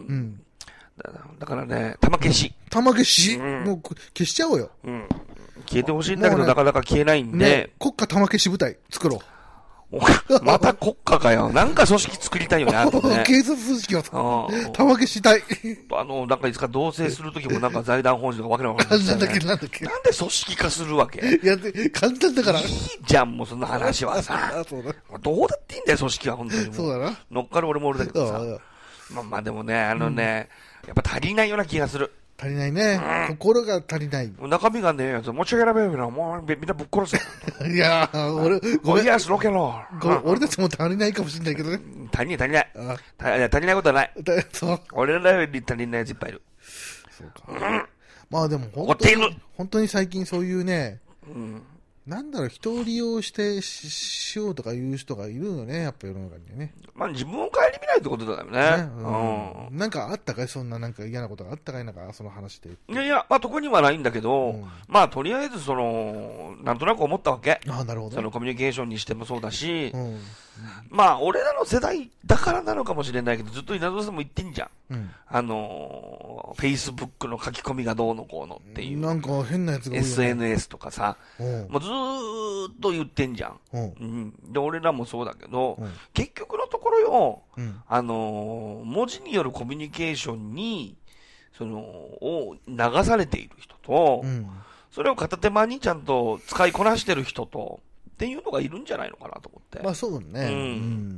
だ, だからね、玉消し。 玉消し、うん、もう消しちゃおうよ。うん。 消えてほしいんだけど、ね、なかなか消えないんで。ね、 国家玉消し部隊作ろう。 また国家かよ。なんか組織作りたいよね、あとね。 警察組織は玉消したい。 あの、なんかいつか同棲するときもなんか財団法人とかわけなわけない、ね。 なんだっけ、なんだっけ。 なんで組織化するわけいや、簡単だから。いいじゃん、もうそんな話はさ。そうだ。どうだっていいんだよ、組織は、本当に。 そうだな。 乗っかる俺も俺だけどさ。まあまあでもね、あのね、うん、やっぱ足りないような気がする。 足りないね、うん。心が足りない。 中身がね、持ち上げられるよ。もうみんなぶっ殺せ。 いやー、俺、 ごめん。イエス、ロケロー。俺たちも足りないかもしれないけどね。 足りない、足りない。足りないことはない。そう。俺らより足りないやついっぱいいる。 そうか。うん、まあでも本当に、本当に最近そういうね、うん、なんだろう、人を利用してし、しようとかいう人がいるよね、やっぱ世の中にね。 まあ自分を顧みないってことだよね。ね、 うん、なんかあったかい、そんななんか嫌なことがあったかい、なんかその話で。 いやいや、まあ特にはないんだけど、うん、まあとりあえずその、なんとなく思ったわけ。 ああ、なるほど。 そのコミュニケーションにしてもそうだし、うん、まあ俺らの世代だからなのかもしれないけど、ずっと稲造さんも言ってんじゃん。うん、あのー、Facebook の書き込みがどうのこうのっていう。 なんか変なやつが多いよね。 エスエヌエス とかさ、もうずーっと言ってんじゃん。うん、で、俺らもそうだけど、うん、結局のところよ、うん、あのー、文字によるコミュニケーションに、その、を流されている人と、うん、それを片手間にちゃんと使いこなしてる人と、っていうのがいるんじゃないのかなと思って。 まあそうだね。うん。うん、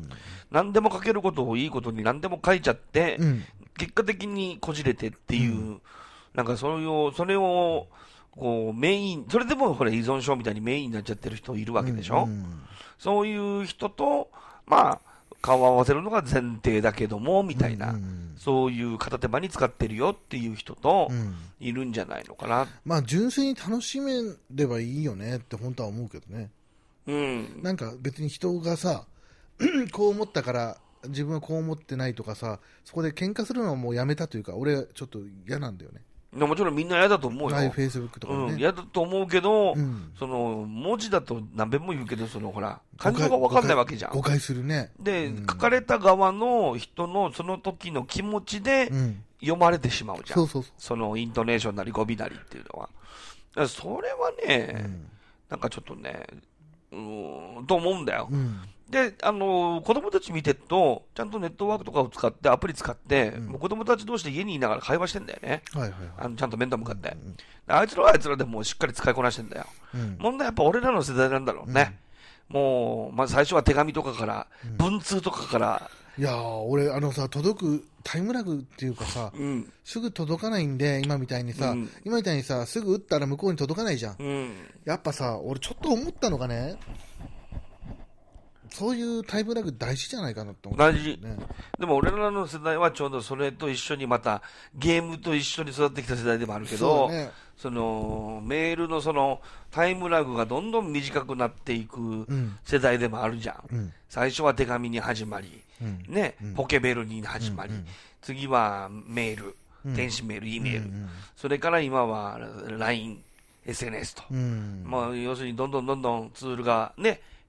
何でも書けることをいいことに何でも書いちゃって、うん、結果的にこじれてっていう、うん、なんかそれを、それを、こう、メイン、それでもこれ依存症みたいにメインになっちゃってる人いるわけでしょ、うんうん、そういう人と、まあ、顔を合わせるのが前提だけども、みたいな、うんうん、そういう片手間に使ってるよっていう人と、いるんじゃないのかな。うん、 まあ、純粋に楽しめればいいよねって本当は思うけどね。うん。なんか別に人がさ、こう思ったから、自分はこう思ってないとかさ、そこで喧嘩するのはもうやめたというか、俺はちょっと嫌なんだよね。 もちろんみんな嫌だと思うよ。 はい、Facebook とかね。 うん、嫌だと思うけど、うん、その、文字だと何遍も言うけど、その、ほら、感情が分かんないわけじゃん。 誤解するね。 で、うん、書かれた側の人のその時の気持ちで読まれてしまうじゃん。 うん、そうそうそう。 そのイントネーションなり語尾なりっていうのは。だそれはね、うん、なんかちょっとね、うーん、と思うんだよ。うんで、あのー、子供たち見てると、ちゃんとネットワークとかを使って、アプリ使って、うん、もう子供たち同士で家にいながら会話してんだよね。はいはいはい、あのちゃんと面と向かって、うんうん。あいつらはあいつらでもうしっかり使いこなしてんだよ。うん、問題はやっぱ俺らの世代なんだろうね。うん、もう、まず最初は手紙とかから、うん、文通とかから。 いやー、俺、あのさ、届く、タイムラグっていうかさ、うん、すぐ届かないんで、今みたいにさ、うん、今みたいにさ、すぐ打ったら向こうに届かないじゃん。うん、やっぱさ、俺ちょっと思ったのがね、そういうタイムラグ大事じゃないかなと思って、ね、 大事。でも俺らの世代はちょうどそれと一緒にまたゲームと一緒に育ってきた世代でもあるけど、そ、ね、そのメールのそのタイムラグがどんどん短くなっていく世代でもあるじゃん。うん、最初は手紙に始まり、うん、ね、うん、ポケベルに始まり、うんうん、次はメール、うん、電子メール、E メール、うんうん、それから今は ライン、エスエヌエス と。うん、まあ要するにどんどんどんどんツールがね、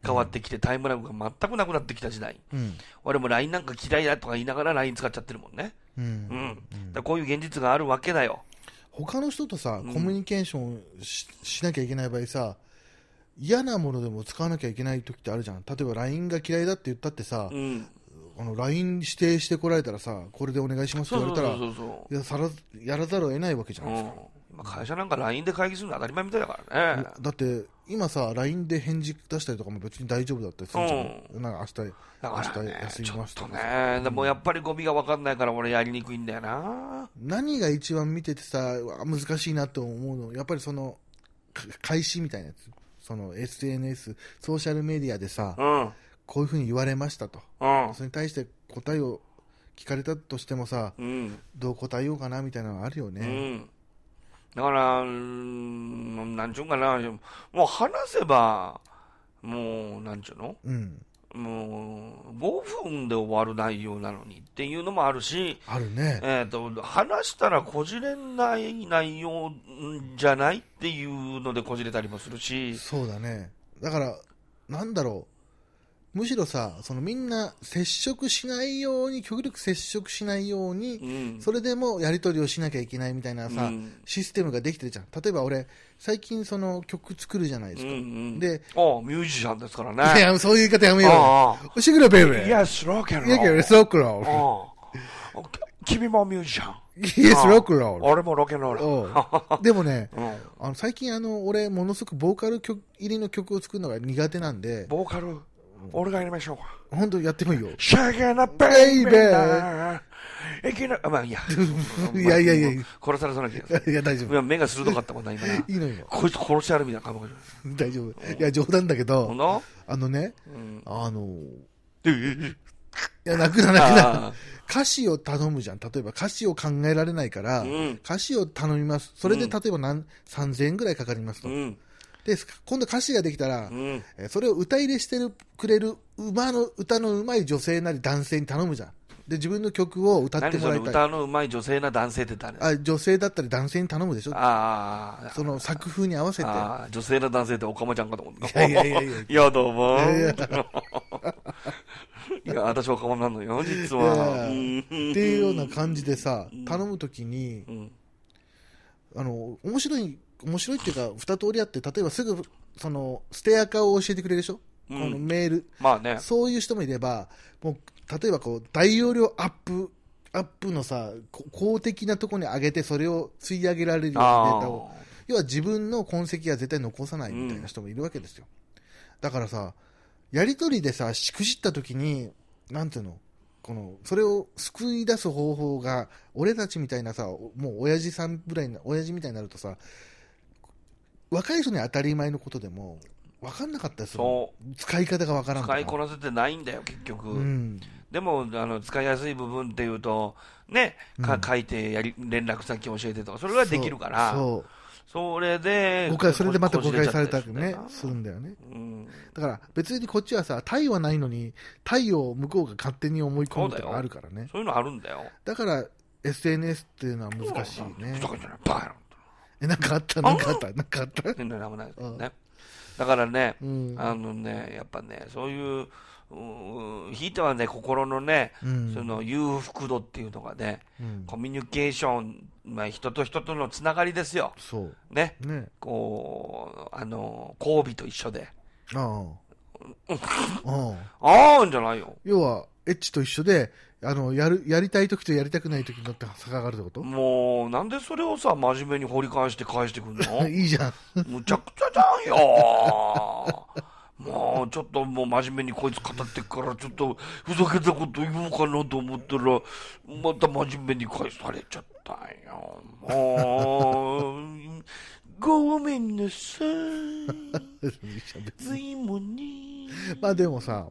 変わってきて、タイムラグが全くなくなってきた時代。 うん。 俺も ライン なんか嫌いだとか言いながら ライン 使っちゃってるもんね。 うん。 うん。 うんだからこういう現実があるわけだよ。 他の人とさ、 うんコミュニケーションし、しなきゃいけない場合さ、嫌なものでも使わなきゃいけない時ってあるじゃん。例えば ライン が嫌いだって言ったってさ、 うん。 あの ライン 指定してこられたらさ、これでお願いしますってそう言われたら、 そうそうそう。 いやさらやらざるを得ないわけじゃうないですか。 ん。今会社なんか ライン で会議するの当たり前みたいだからね。 だって今さ ライン で返事出したりとかも別に大丈夫だったりするじゃん、 うんなんか明日だからね、 明日休みますちょっととかさ、 ね、でもやっぱり語尾が分かんないから俺やりにくいんだよな。 何が一番見ててさうわ難しいなと思うのやっぱりそのか開始みたいなやつ、その エスエヌエス ソーシャルメディアでさ、 うん。 こういうふうに言われましたと、 うん。 それに対して答えを聞かれたとしてもさ、 うん。 どう答えようかなみたいなのがあるようね、 ん。だから、うーんなんちゅうかな、もう話せば、もう、なんちゅうのうん、 もう、ごふんで終わる内容なのにっていうのもあるし、 あるね、 えっと、話したらこじれない内容じゃないっていうのでこじれたりもするし、 そうだね、だからなんだろう、むしろさ、そのみんな接触しないように、極力接触しないように、 うん。 それでもやり取りをしなきゃいけないみたいなさ、 うんシステムができてるじゃん。例えば俺、最近その曲作るじゃないですか。 うんうん、 で、 ああ、ミュージシャンですからね。 いや、そういう言い方やめようよ。 あおしぐらベイベー。 Yes, rock and いや、 roll. ロックロール。 ああ君もミュージシャン。 イエス、ロックロール。 俺もロケンロール。 おうでもね、 うん、 あの最近あの、俺、ものすごくボーカル曲入りの曲を作るのが苦手なんで、 ボーカル、俺がやりましょうか。 本当やってもいいよ。 シャゲナベイベー。いきな、まあいいや。 いやいやいやいや殺されそうな気がする。 いや、大丈夫。 いや目が鋭かったもんな、今な。 いいのよ。 こいつ殺してやるみたいな感覚。 大丈夫。いや、冗談だけど、 ほんのあのね、 うん。 あの、 いいや、泣くな泣くな。歌詞を頼むじゃん。例えば歌詞を考えられないから、 うん歌詞を頼みます。それでうん例えば何、さんぜんえんぐらいかかりますと。 うん。 で、今度歌詞ができたら、 うん。 えーそれを歌入れしてるくれる馬の歌の上手い女性なり男性に頼むじゃん。で、自分の曲を歌って何それもらいたい。 歌の上手い女性な男性って誰あ、女性だったり男性に頼むでしょ。 ああ。 その作風に合わせて。 ああ、女性な男性ってオカマちゃんかと思った。 いやいやいやいやいや、どうも。 いやいやいや、私オカマなのよ、実いは。 やうんっていうような感じでさ、頼むときにう、ん。 あの、面白い、面白いっていうか、二通りあって、例えばすぐ、その、ステアカを教えてくれるでしょ、 うんこのメール。 まあね。 そういう人もいれば、もう、例えばこう、大容量アップ、アップのさ、こ公的なところに上げて、それを吸い上げられるようなデータを、要は自分の痕跡は絶対残さないみたいな人もいるわけですよ。だからさ、やりとりでさ、しくじったときに、なんていうの、この、それを救い出す方法が、俺たちみたいなさ、もう親父さんぐらいな、親父みたいになるとさ、若い人に当たり前のことでも、分かんなかったりする。 そう使い方が分からんとか。 使いこなせてないんだよ、結局。 うん。 でも、あの、使いやすい部分っていうと、ね、かうん書いてやり、連絡先教えてとか、それができるから、 そう。 それで、 誤解、それでまた誤解されたりねこじれちゃったり、 するんだよね。 うん。 だから別にこっちはさ、対はないのに、対を向こうが勝手に思い込むとかあるからね。 そういうのあるんだよ。 だから エスエヌエス っていうのは難しいねふ。ざけんじゃない、バカえ、なんかあったなんかあったなんかあった野郎。全然なんもないですね。だからね、 うんあのね、やっぱね、そういう、うひいてはね、心のね、 うんその裕福度っていうのがね、 うんコミュニケーション、まあ、人と人とのつながりですよ。 そう。 ね。 ね。 こう、あの、交尾と一緒で。 ああ。ああ。 あーんじゃないよ。 要は、エッチと一緒で、あの、やる、やりたい時とやりたくない時になって差が上がるってこともう、なんでそれをさ、真面目に掘り返して返してくんのいいじゃん。 むちゃくちゃじゃんよ。もう、ちょっともう真面目にこいつ語ってっから、ちょっとふざけたこと言おうかなと思ったら、また真面目に返されちゃったよ。もう、ごめんなさい。ずいもに。 まあでもさ、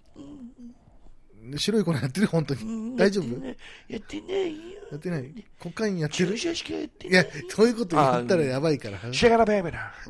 白い粉やってる本当に。大丈夫やってないよ。 やってないコカインやってる注射しかやっていやない。、 そういうこと言ったらやばいから。 シェガラベイベだ。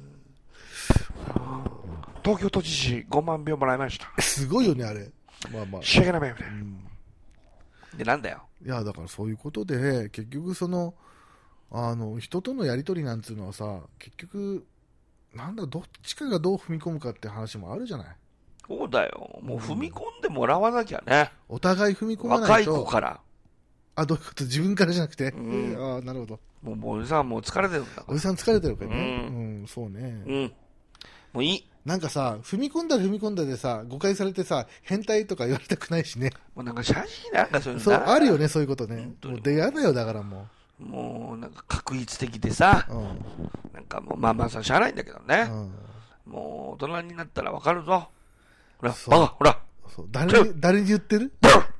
東京都知事ごまん票もらいました。 すごいよね、あれ。まあまあ。 シェガラベイベだ。 うんで、なんだよ。 いや、だからそういうことで、結局その、あの、人とのやりとりなんつうのはさ、結局、 なんだろう、どっちかがどう踏み込むかって話もあるじゃない。 そうだよ。もう踏み込んでもらわなきゃね。 お互い踏み込まないと。 若い子から。 あ、どういうこと？自分からじゃなくて。 うん、 ああ、なるほど。 もう、もうおじさんもう疲れてるんだから。 おじさん疲れてるからね。 うん、 うん、そうね。 うん。もういい。 なんかさ、踏み込んだら踏み込んだでさ、誤解されてさ、変態とか言われたくないしね。 もうなんか写真なんかそういうのそう、あるよね、そういうことね。もう出会だよ、だからもう。もう、なんか確一的でさ、うん、なんかもう、まあまあさ、しゃあないんだけどね。うん、もう、大人になったらわかるぞ。ほら、バカ、ほら。 そう、誰に、誰に言ってる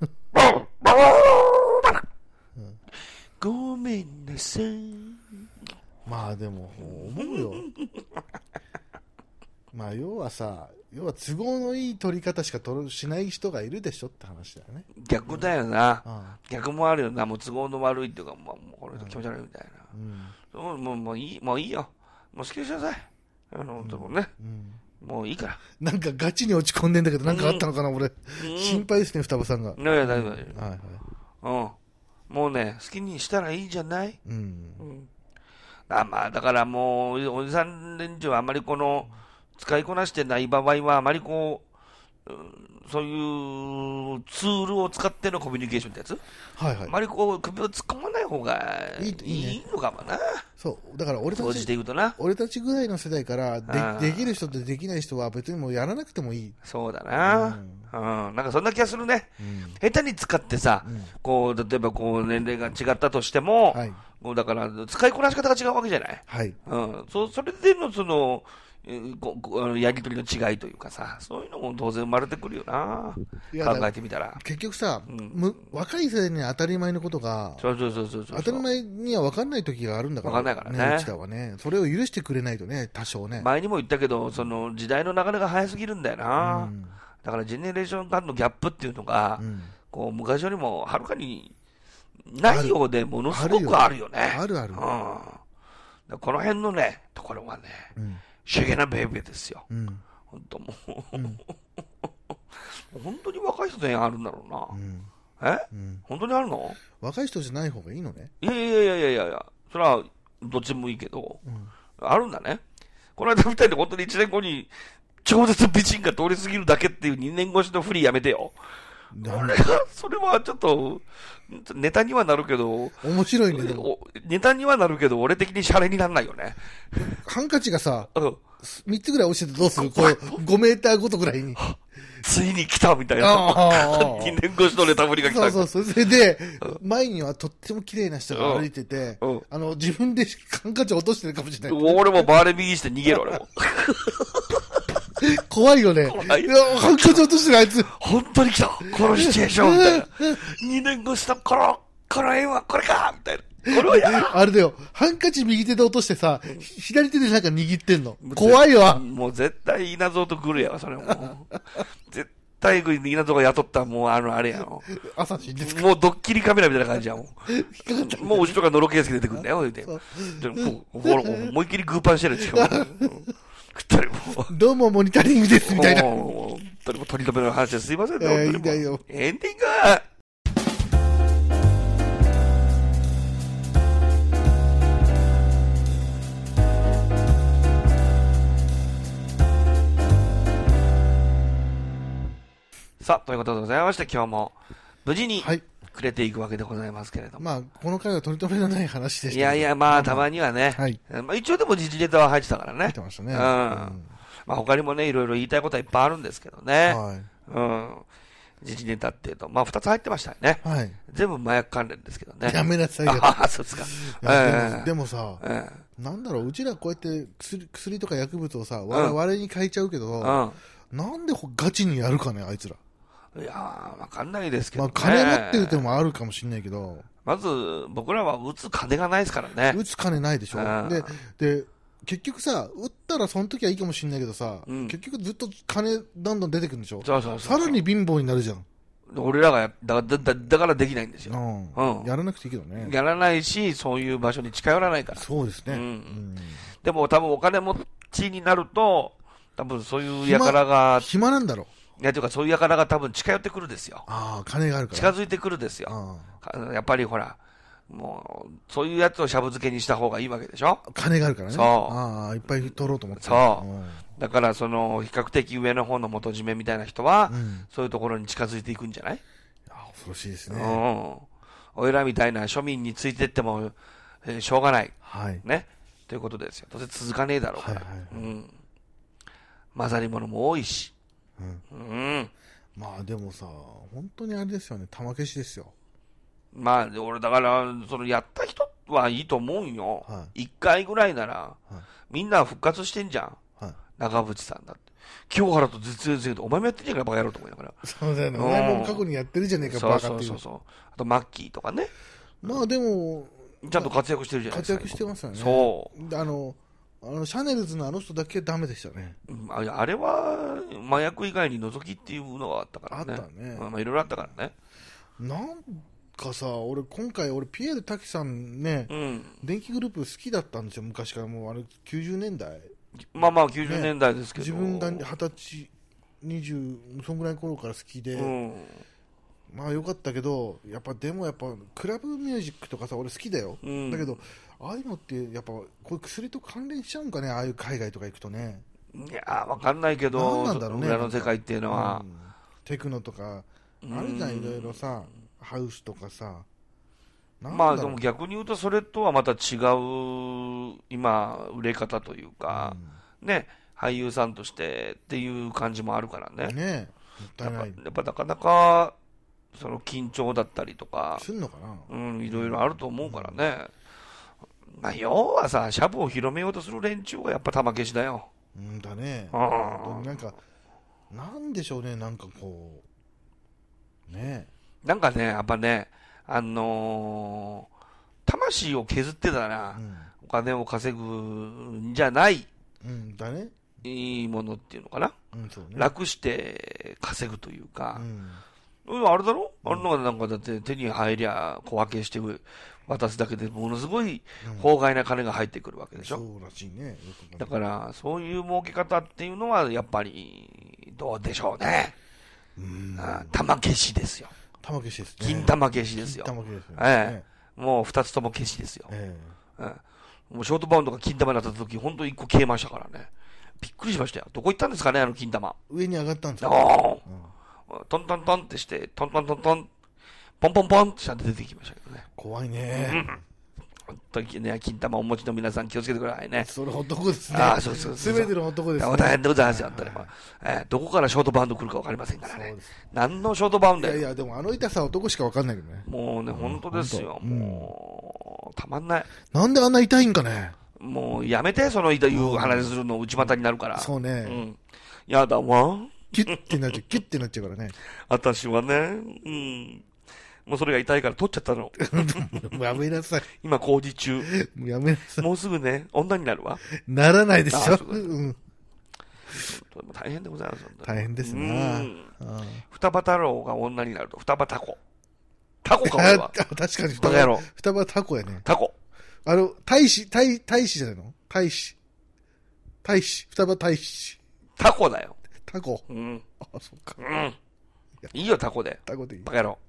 ごめんなさい。 まあでも、思うよ。まあ要はさ、要は都合のいい取り方しか取るしない人がいるでしょって話だよね。 逆だよな。うん、逆もあるよな。もう都合の悪いっていうか、もうこれ気持ち悪いみたいな。うん、もうもういい、もういいよ。もう好きにしなさい。あの、本当もね。うん、もういいから。 なんかガチに落ち込んでんだけど、なんかあったのかな、うん、俺、うん。心配ですね、双葉さんが。 いやいや、大丈夫、大丈夫。はいはい。うん。もうね、好きにしたらいいじゃない。うん。うん、あ、まあ、だからもう、おじさん連中はあんまりこの、使いこなしてない場合は、あまりこう、うん、そういうツールを使ってのコミュニケーションってやつ、はいはい、あまりこう首を突っ込まない方がいい、いい、ね、いいのかもな。 そう、だから俺たち、 で言うとな、 俺たちぐらいの世代からで、できる人とできない人は別にもうやらなくてもいい。 そうだな、うんうん、なんかそんな気がするね。うん、下手に使ってさ、うん、こう例えばこう年齢が違ったとしても、はい、もうだから使いこなし方が違うわけじゃない。はい、うん、そ, それでのそのやり取りの違いというかさ、そういうのも当然生まれてくるよな。考えてみたら。 結局さ、うん、む若い世代には当たり前のことが、そうそうそうそうそう、当たり前には分かんない時があるんだから、 分かんないからね。 うちらはね。それを許してくれないとね、多少ね。 前にも言ったけど、その時代の流れが早すぎるんだよな。うん、だからジェネレーション間のギャップっていうのが、うん、こう昔よりもはるかにないようでものすごくあるよね。 あるある。うん、 この辺のね、ところはね、うんシェゲなベイベーですよ。うん、本当もう、うん、本当に若い人であるんだろうな。うん、え、うん、本当にあるの？ 若い人じゃない方がいいのね。 いやいやいやいやいやいや、それはどっちもいいけど、うん、あるんだね。この間みたいに本当にいちねんごに超絶美人が通り過ぎるだけっていうにねん越しのフリーやめてよ。俺が、それはちょっと、ネタにはなるけど、 面白いね。 ネタにはなるけど、俺的にシャレにならないよね。 ハンカチがさ、うん、みっつぐらい落ちててどうする？こう、ごメーターごとぐらいに。 ついに来たみたいな。にねん越しのネタぶりが来た。 そうそうそう。それで、前にはとっても綺麗な人が歩いてて、うんうん、あの、自分でハンカチ落としてるかもしれない。 俺もバーレ右して逃げろ、俺も。 怖いよね。怖い。いや、ハンカチ落としてるあいつ。 本当に来たこのシチュエーションみたいな。にねん越しのこの、この絵はこれかみたいな。これはやあれだよ。ハンカチ右手で落としてさ、左手でなんか握ってんの。怖いわ。 もう絶対稲造と来るやわ、それも。絶対稲造が雇ったもうあの、あれやろ。 朝死んでもうドッキリカメラみたいな感じやもん。もう後ろからノロケース出てくるんだよ、言うて。もう思いっきりグーパンしてるしかも。 どうもモニタリングですみたいな。 本当にも取り留めの話ですいませんね。 えー、いいんだよ。 エンディングさあ、ということでございまして、今日も無事にくれていくわけでございますけれども。 はい、まあ、この回は取り留めのない話でした、ね。 いやいや、まあ、たまにはね。はい、まあ、一応でも時事ネタは入ってたからね。 入ってましたね。 うん。うんまあ、他にもね、いろいろ言いたいことはいっぱいあるんですけどね。はい。うん。時事ネタっていうと、まあ、二つ入ってましたよね。はい。全部麻薬関連ですけどね。 やめなさいよ。 ああ、そうですか。 えー、でも、でもさ、えー、なんだろう、うちらこうやって薬、薬とか薬物をさ、我々に変えちゃうけど、うん、なんでガチにやるかね、あいつら。 いやー、わかんないですけどね。 まあ、金持ってるってのもあるかもしれないけど。 まず、僕らは打つ金がないですからね。 打つ金ないでしょ。で、で、結局さ、打ったらその時はいいかもしれないけどさ、うん、結局ずっと金どんどん出てくるんでしょ。そうそうそうそう。さらに貧乏になるじゃん。 俺らがやだだだだからできないんですよ、 うんうん。やらなくていいけどね。 やらないし、そういう場所に近寄らないから。 そうですね。うんうん、 でも多分お金持ちになると、多分そういう輩が。 暇なんだろう。いや、というかそういう輩が多分近寄ってくるですよ。 ああ、金があるから。 近づいてくるですよ。やっぱりほら、 もう、そういうやつをしゃぶ漬けにした方がいいわけでしょ。 金があるからね。 そうああ、いっぱい取ろうと思って。 そう。 うん、 だから、その、比較的上の方の元締めみたいな人は、 うん、 そういうところに近づいていくんじゃない？ あ、恐ろしいですね。 うん。おいらみたいな庶民についてっても、えー、しょうがない。 はい。 ね。ということですよ。どうせ続かねえだろうから。 はいはいはい、 うん。混ざり物も多いし。うん。うん。 まあでもさ、本当にあれですよね、玉消しですよ。 まあ、俺だから、そのやった人はいいと思うよ。はい、一回ぐらいなら、はい、みんな復活してんじゃん。はい、長渕さんだって。清原と絶縁性と、お前もやってんじゃねえか、バカ野郎と思いながら。 そうだよね。お前も過去にやってるじゃねえか、バカっていう。そうそうそう。 あと、マッキーとかね。 まあでも、 ちゃんと活躍してるじゃないですか。 活躍してますよね。 そう。 あの、あのシャネルズのあの人だけダメでしたね。 あ, あれは麻薬以外に覗きっていうのがあったからね。 あったね。 まあいろいろあったからね。 なんかさ、俺今回俺ピエール滝さんね、うん、電気グループ好きだったんですよ、昔から。もうあれきゅうじゅうねんだい。 まあまあきゅうじゅうねんだいですけど。 ね、自分がはたち、にじゅう、そんぐらいの頃から好きで。うん、まあ良かったけど、やっぱでもやっぱクラブミュージックとかさ、俺好きだよ。うん、だけど、ああいうのってやっぱこういう薬と関連しちゃうんかね、ああいう海外とか行くとね。 いやー、わかんないけど、 なんだろうね、 裏の世界っていうのは、 うん、テクノとかあるじゃん、いろいろさ、ハウスとかさ。 まあでも逆に言うとそれとはまた違う今売れ方というか、うん、ね、俳優さんとしてっていう感じもあるからね。 ねえ、もったいない。 やっぱなかなかその緊張だったりとか、 すんのかな、 うん、いろいろあると思うからね。まあ、要はさ、シャブを広めようとする連中がやっぱ玉消しだよ。 うんだね。なんか、なんでしょうね、なんかこう、ねえ。なんかね、やっぱね、あのー、魂を削ってたら、うん、お金を稼ぐんじゃない、 うんだね、 いいものっていうのかな。 うんそうね、 楽して稼ぐというか、 うん、 あれだろ、うん、あれのがなんかだって手に入りゃ小分けして渡すだけでものすごい法外な金が入ってくるわけでしょ。 うん、そうらしいね。 だからそういう儲け方っていうのはやっぱりどうでしょうね。うん、玉消しですよ。 玉消しですね。 金玉消しですよ。 金玉消しですね。 ええ、もう二つとも消しですよ。ええええ、もうショートバウンドが金玉になった時本当一個消えましたからね。びっくりしましたよ。どこ行ったんですかね、あの金玉。 上に上がったんですか。 うん、トントントンってして、トントントントン、ポンポンポンって下で出てきましたけどね。 怖いね。うん、 本当にね、金玉をお持ちの皆さん気をつけてくださいね。 それ男ですね。 ああ、そうそうそう。 すべての男ですね。 大変でございますよ、本当に。えー、どこからショートバウンド来るか分かりませんからね。何のショートバウンドや。 いやいや、でもあの痛さは男しか分かんないけどね。 もうね、本当ですよ。うん、もう、たまんない。 なんであんな痛いんかね。 もう、やめて、その痛い話するの内股になるから。 そうね。うん。やだわ。 キュッてなっちゃう、キュッてなっちゃうからね。 私はね、うん。もうそれが痛いから取っちゃったの。もうやめなさい。 今工事中。 もうやめなさい。 もうすぐね、女になるわ。 ならないでしょ。うん。 大変でございます。 大変ですな。 双葉太郎が女になると、双葉タコ。タコか、俺は。 確かに双葉。双葉タコやね。 タコ。 あの、大使、大、大使じゃないの？大使。大使。双葉大使。 タコだよ。 タコ。 うん。 あ、そっか。 うん。いいよ、タコで。 タコでいい。 バカ野郎。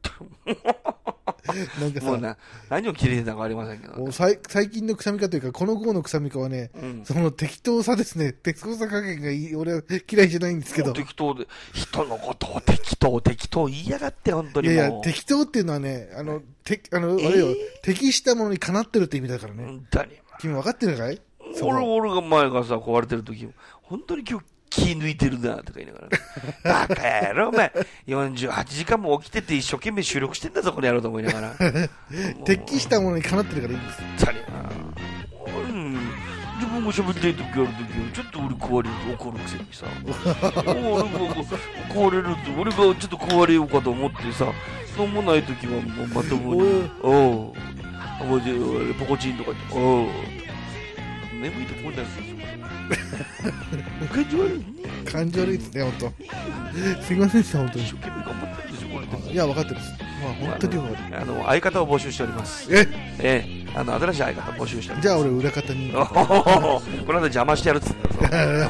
なんかさ、 もうな、何を切れてたかありませんけど、ね。 もう最近の臭みかというか、この号の臭みかはね、うん、その適当さですね。適当さ加減がいい。俺は嫌いじゃないんですけど。 適当で、人のことを適当、適当言いやがって、本当にもう。 いやいや、適当っていうのはね、あの、て、あの、えー、あれよ、適したものにかなってるって意味だからね。 本当に。 君分かってるかい？ 俺、俺が前がさ、壊れてる時、本当に今日、気抜いてるな、とか言いながら、ね。バカ野郎、お前。よんじゅうはちじかんも起きてて一生懸命収録してんだぞ、この野郎と思いながら。 適したものにかなってるからいいんです。 さりな。うん。自分が喋りたい時ある時は、ちょっと俺壊れると怒るくせにさ。俺が壊れると、俺がちょっと壊れようかと思ってさ、そうもない時はもうまともに、おう。もうポコチンとかって、おう。眠いとこんなんですよ。感じ悪いね。 感じ悪いですね、ほんと。すいませんでした、ほんとに。 一生懸命頑張ったんですよ、これ。 いや、分かってます。まあ、本当に分かってる。 あの、相方を募集しております。 えええ。 あの新しい相方募集してる。 じゃあ俺裏方にこの間邪魔してやるっつって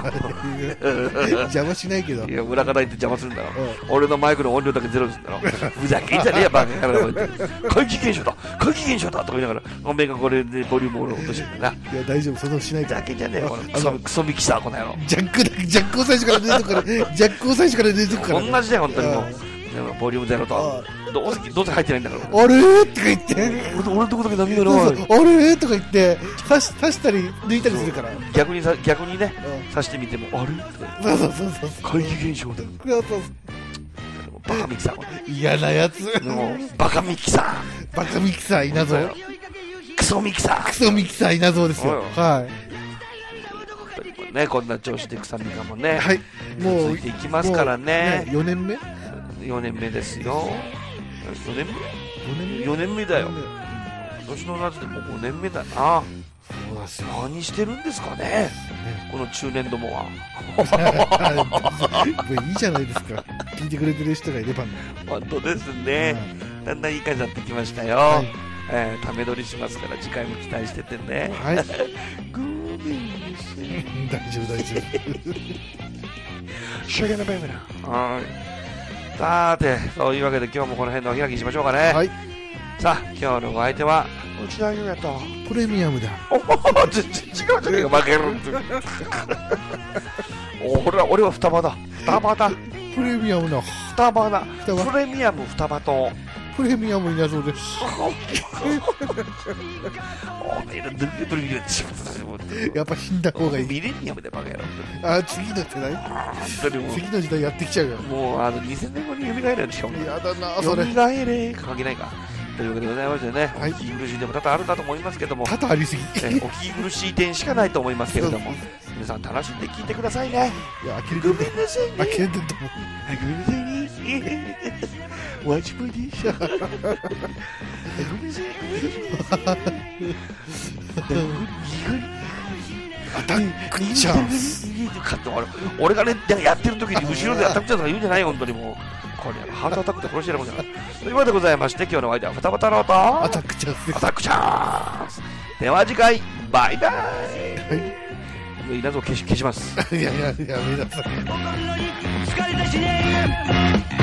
邪魔しないけど、 いや裏方行って邪魔するんだろ、うん、俺のマイクの音量だけゼロにするんだろふざけんじゃねえやバカ野郎怪奇現象だ怪奇現象だとか言いながらおめえがこれでボリュームを落としてるんだな。いや大丈夫、そのしないから。 ふざけんじゃねえよこのクソクソミキサーこの野郎。 ジャックだジャックを最初から出てくからジャックを最初から出てくから、ね、 同じだよ本当にもうボリュームゼロとどうせどうせ入ってないんだから。 あれーとか言って俺のとこだけダメだな、 あれーとか言って刺し刺したり抜いたりするから、 逆にさ逆にね、うん、刺してみてもあれとかそうそうそうそう怪奇現象だよ。バカミキサー嫌なやつもうバカミキサーバカミキサー稲造クソミキサークソミキサー稲造ですよ。はいね、こんな調子で草みかんもね、 はい、もうついていきますからね。 よねんめよねんめですよ。よねんめよねんめだよ。今年の夏でもうごねんめだな。そうですよ。何してるんですかね、この中年どもは。 いいじゃないですか、聞いてくれてる人がいればね。 本当ですね、うん、だんだんいい感じになってきましたよ、はい、えー、ため撮りしますから次回も期待しててね。 はいごめんなさい大丈夫大丈夫しょうがないバイバイな。はい、さてそういうわけで今日もこの辺でお開きにしましょうかね。 はい、 さあ今日のお相手は内田優也とプレミアムだ。 おお全然違うじゃねえか負ける俺は俺は双葉だ双葉だプレミアムの双葉だプレミアム双葉とプレミアム稲造です。やっぱ死んだ方がいい。 ミレニアムでバカ野郎。 あ、次の世代次の時代やってきちゃうよ。 もうあのにせんねんごに蘇るでしょ。 やだなそれ。 蘇れ関係ないか。というわけでございましてね、はい、お聞き苦しいでも多々あるかと思いますけども、 多々ありすぎ、 ね、お聞き苦しい点しかないと思いますけれども皆さん楽しんで聞いてくださいね。 いや、呆れてる。 ごめんなさいね。 呆れてると思う。 ごめんなさいね。ワジプでしょ。ごめんなさい。 アタックチャンス。 俺がねやってる時に後ろでアタックチャンスが言うんじゃないよ本当にもう。これハートアタックで殺してやるもんじゃない。というわけでございまして今日のお相手はふたば太郎とアタックチャンスです。 アタックチャンス。では次回バイバイ。はい。稲造消し消します。 いやいややめなさい。 疲れたしね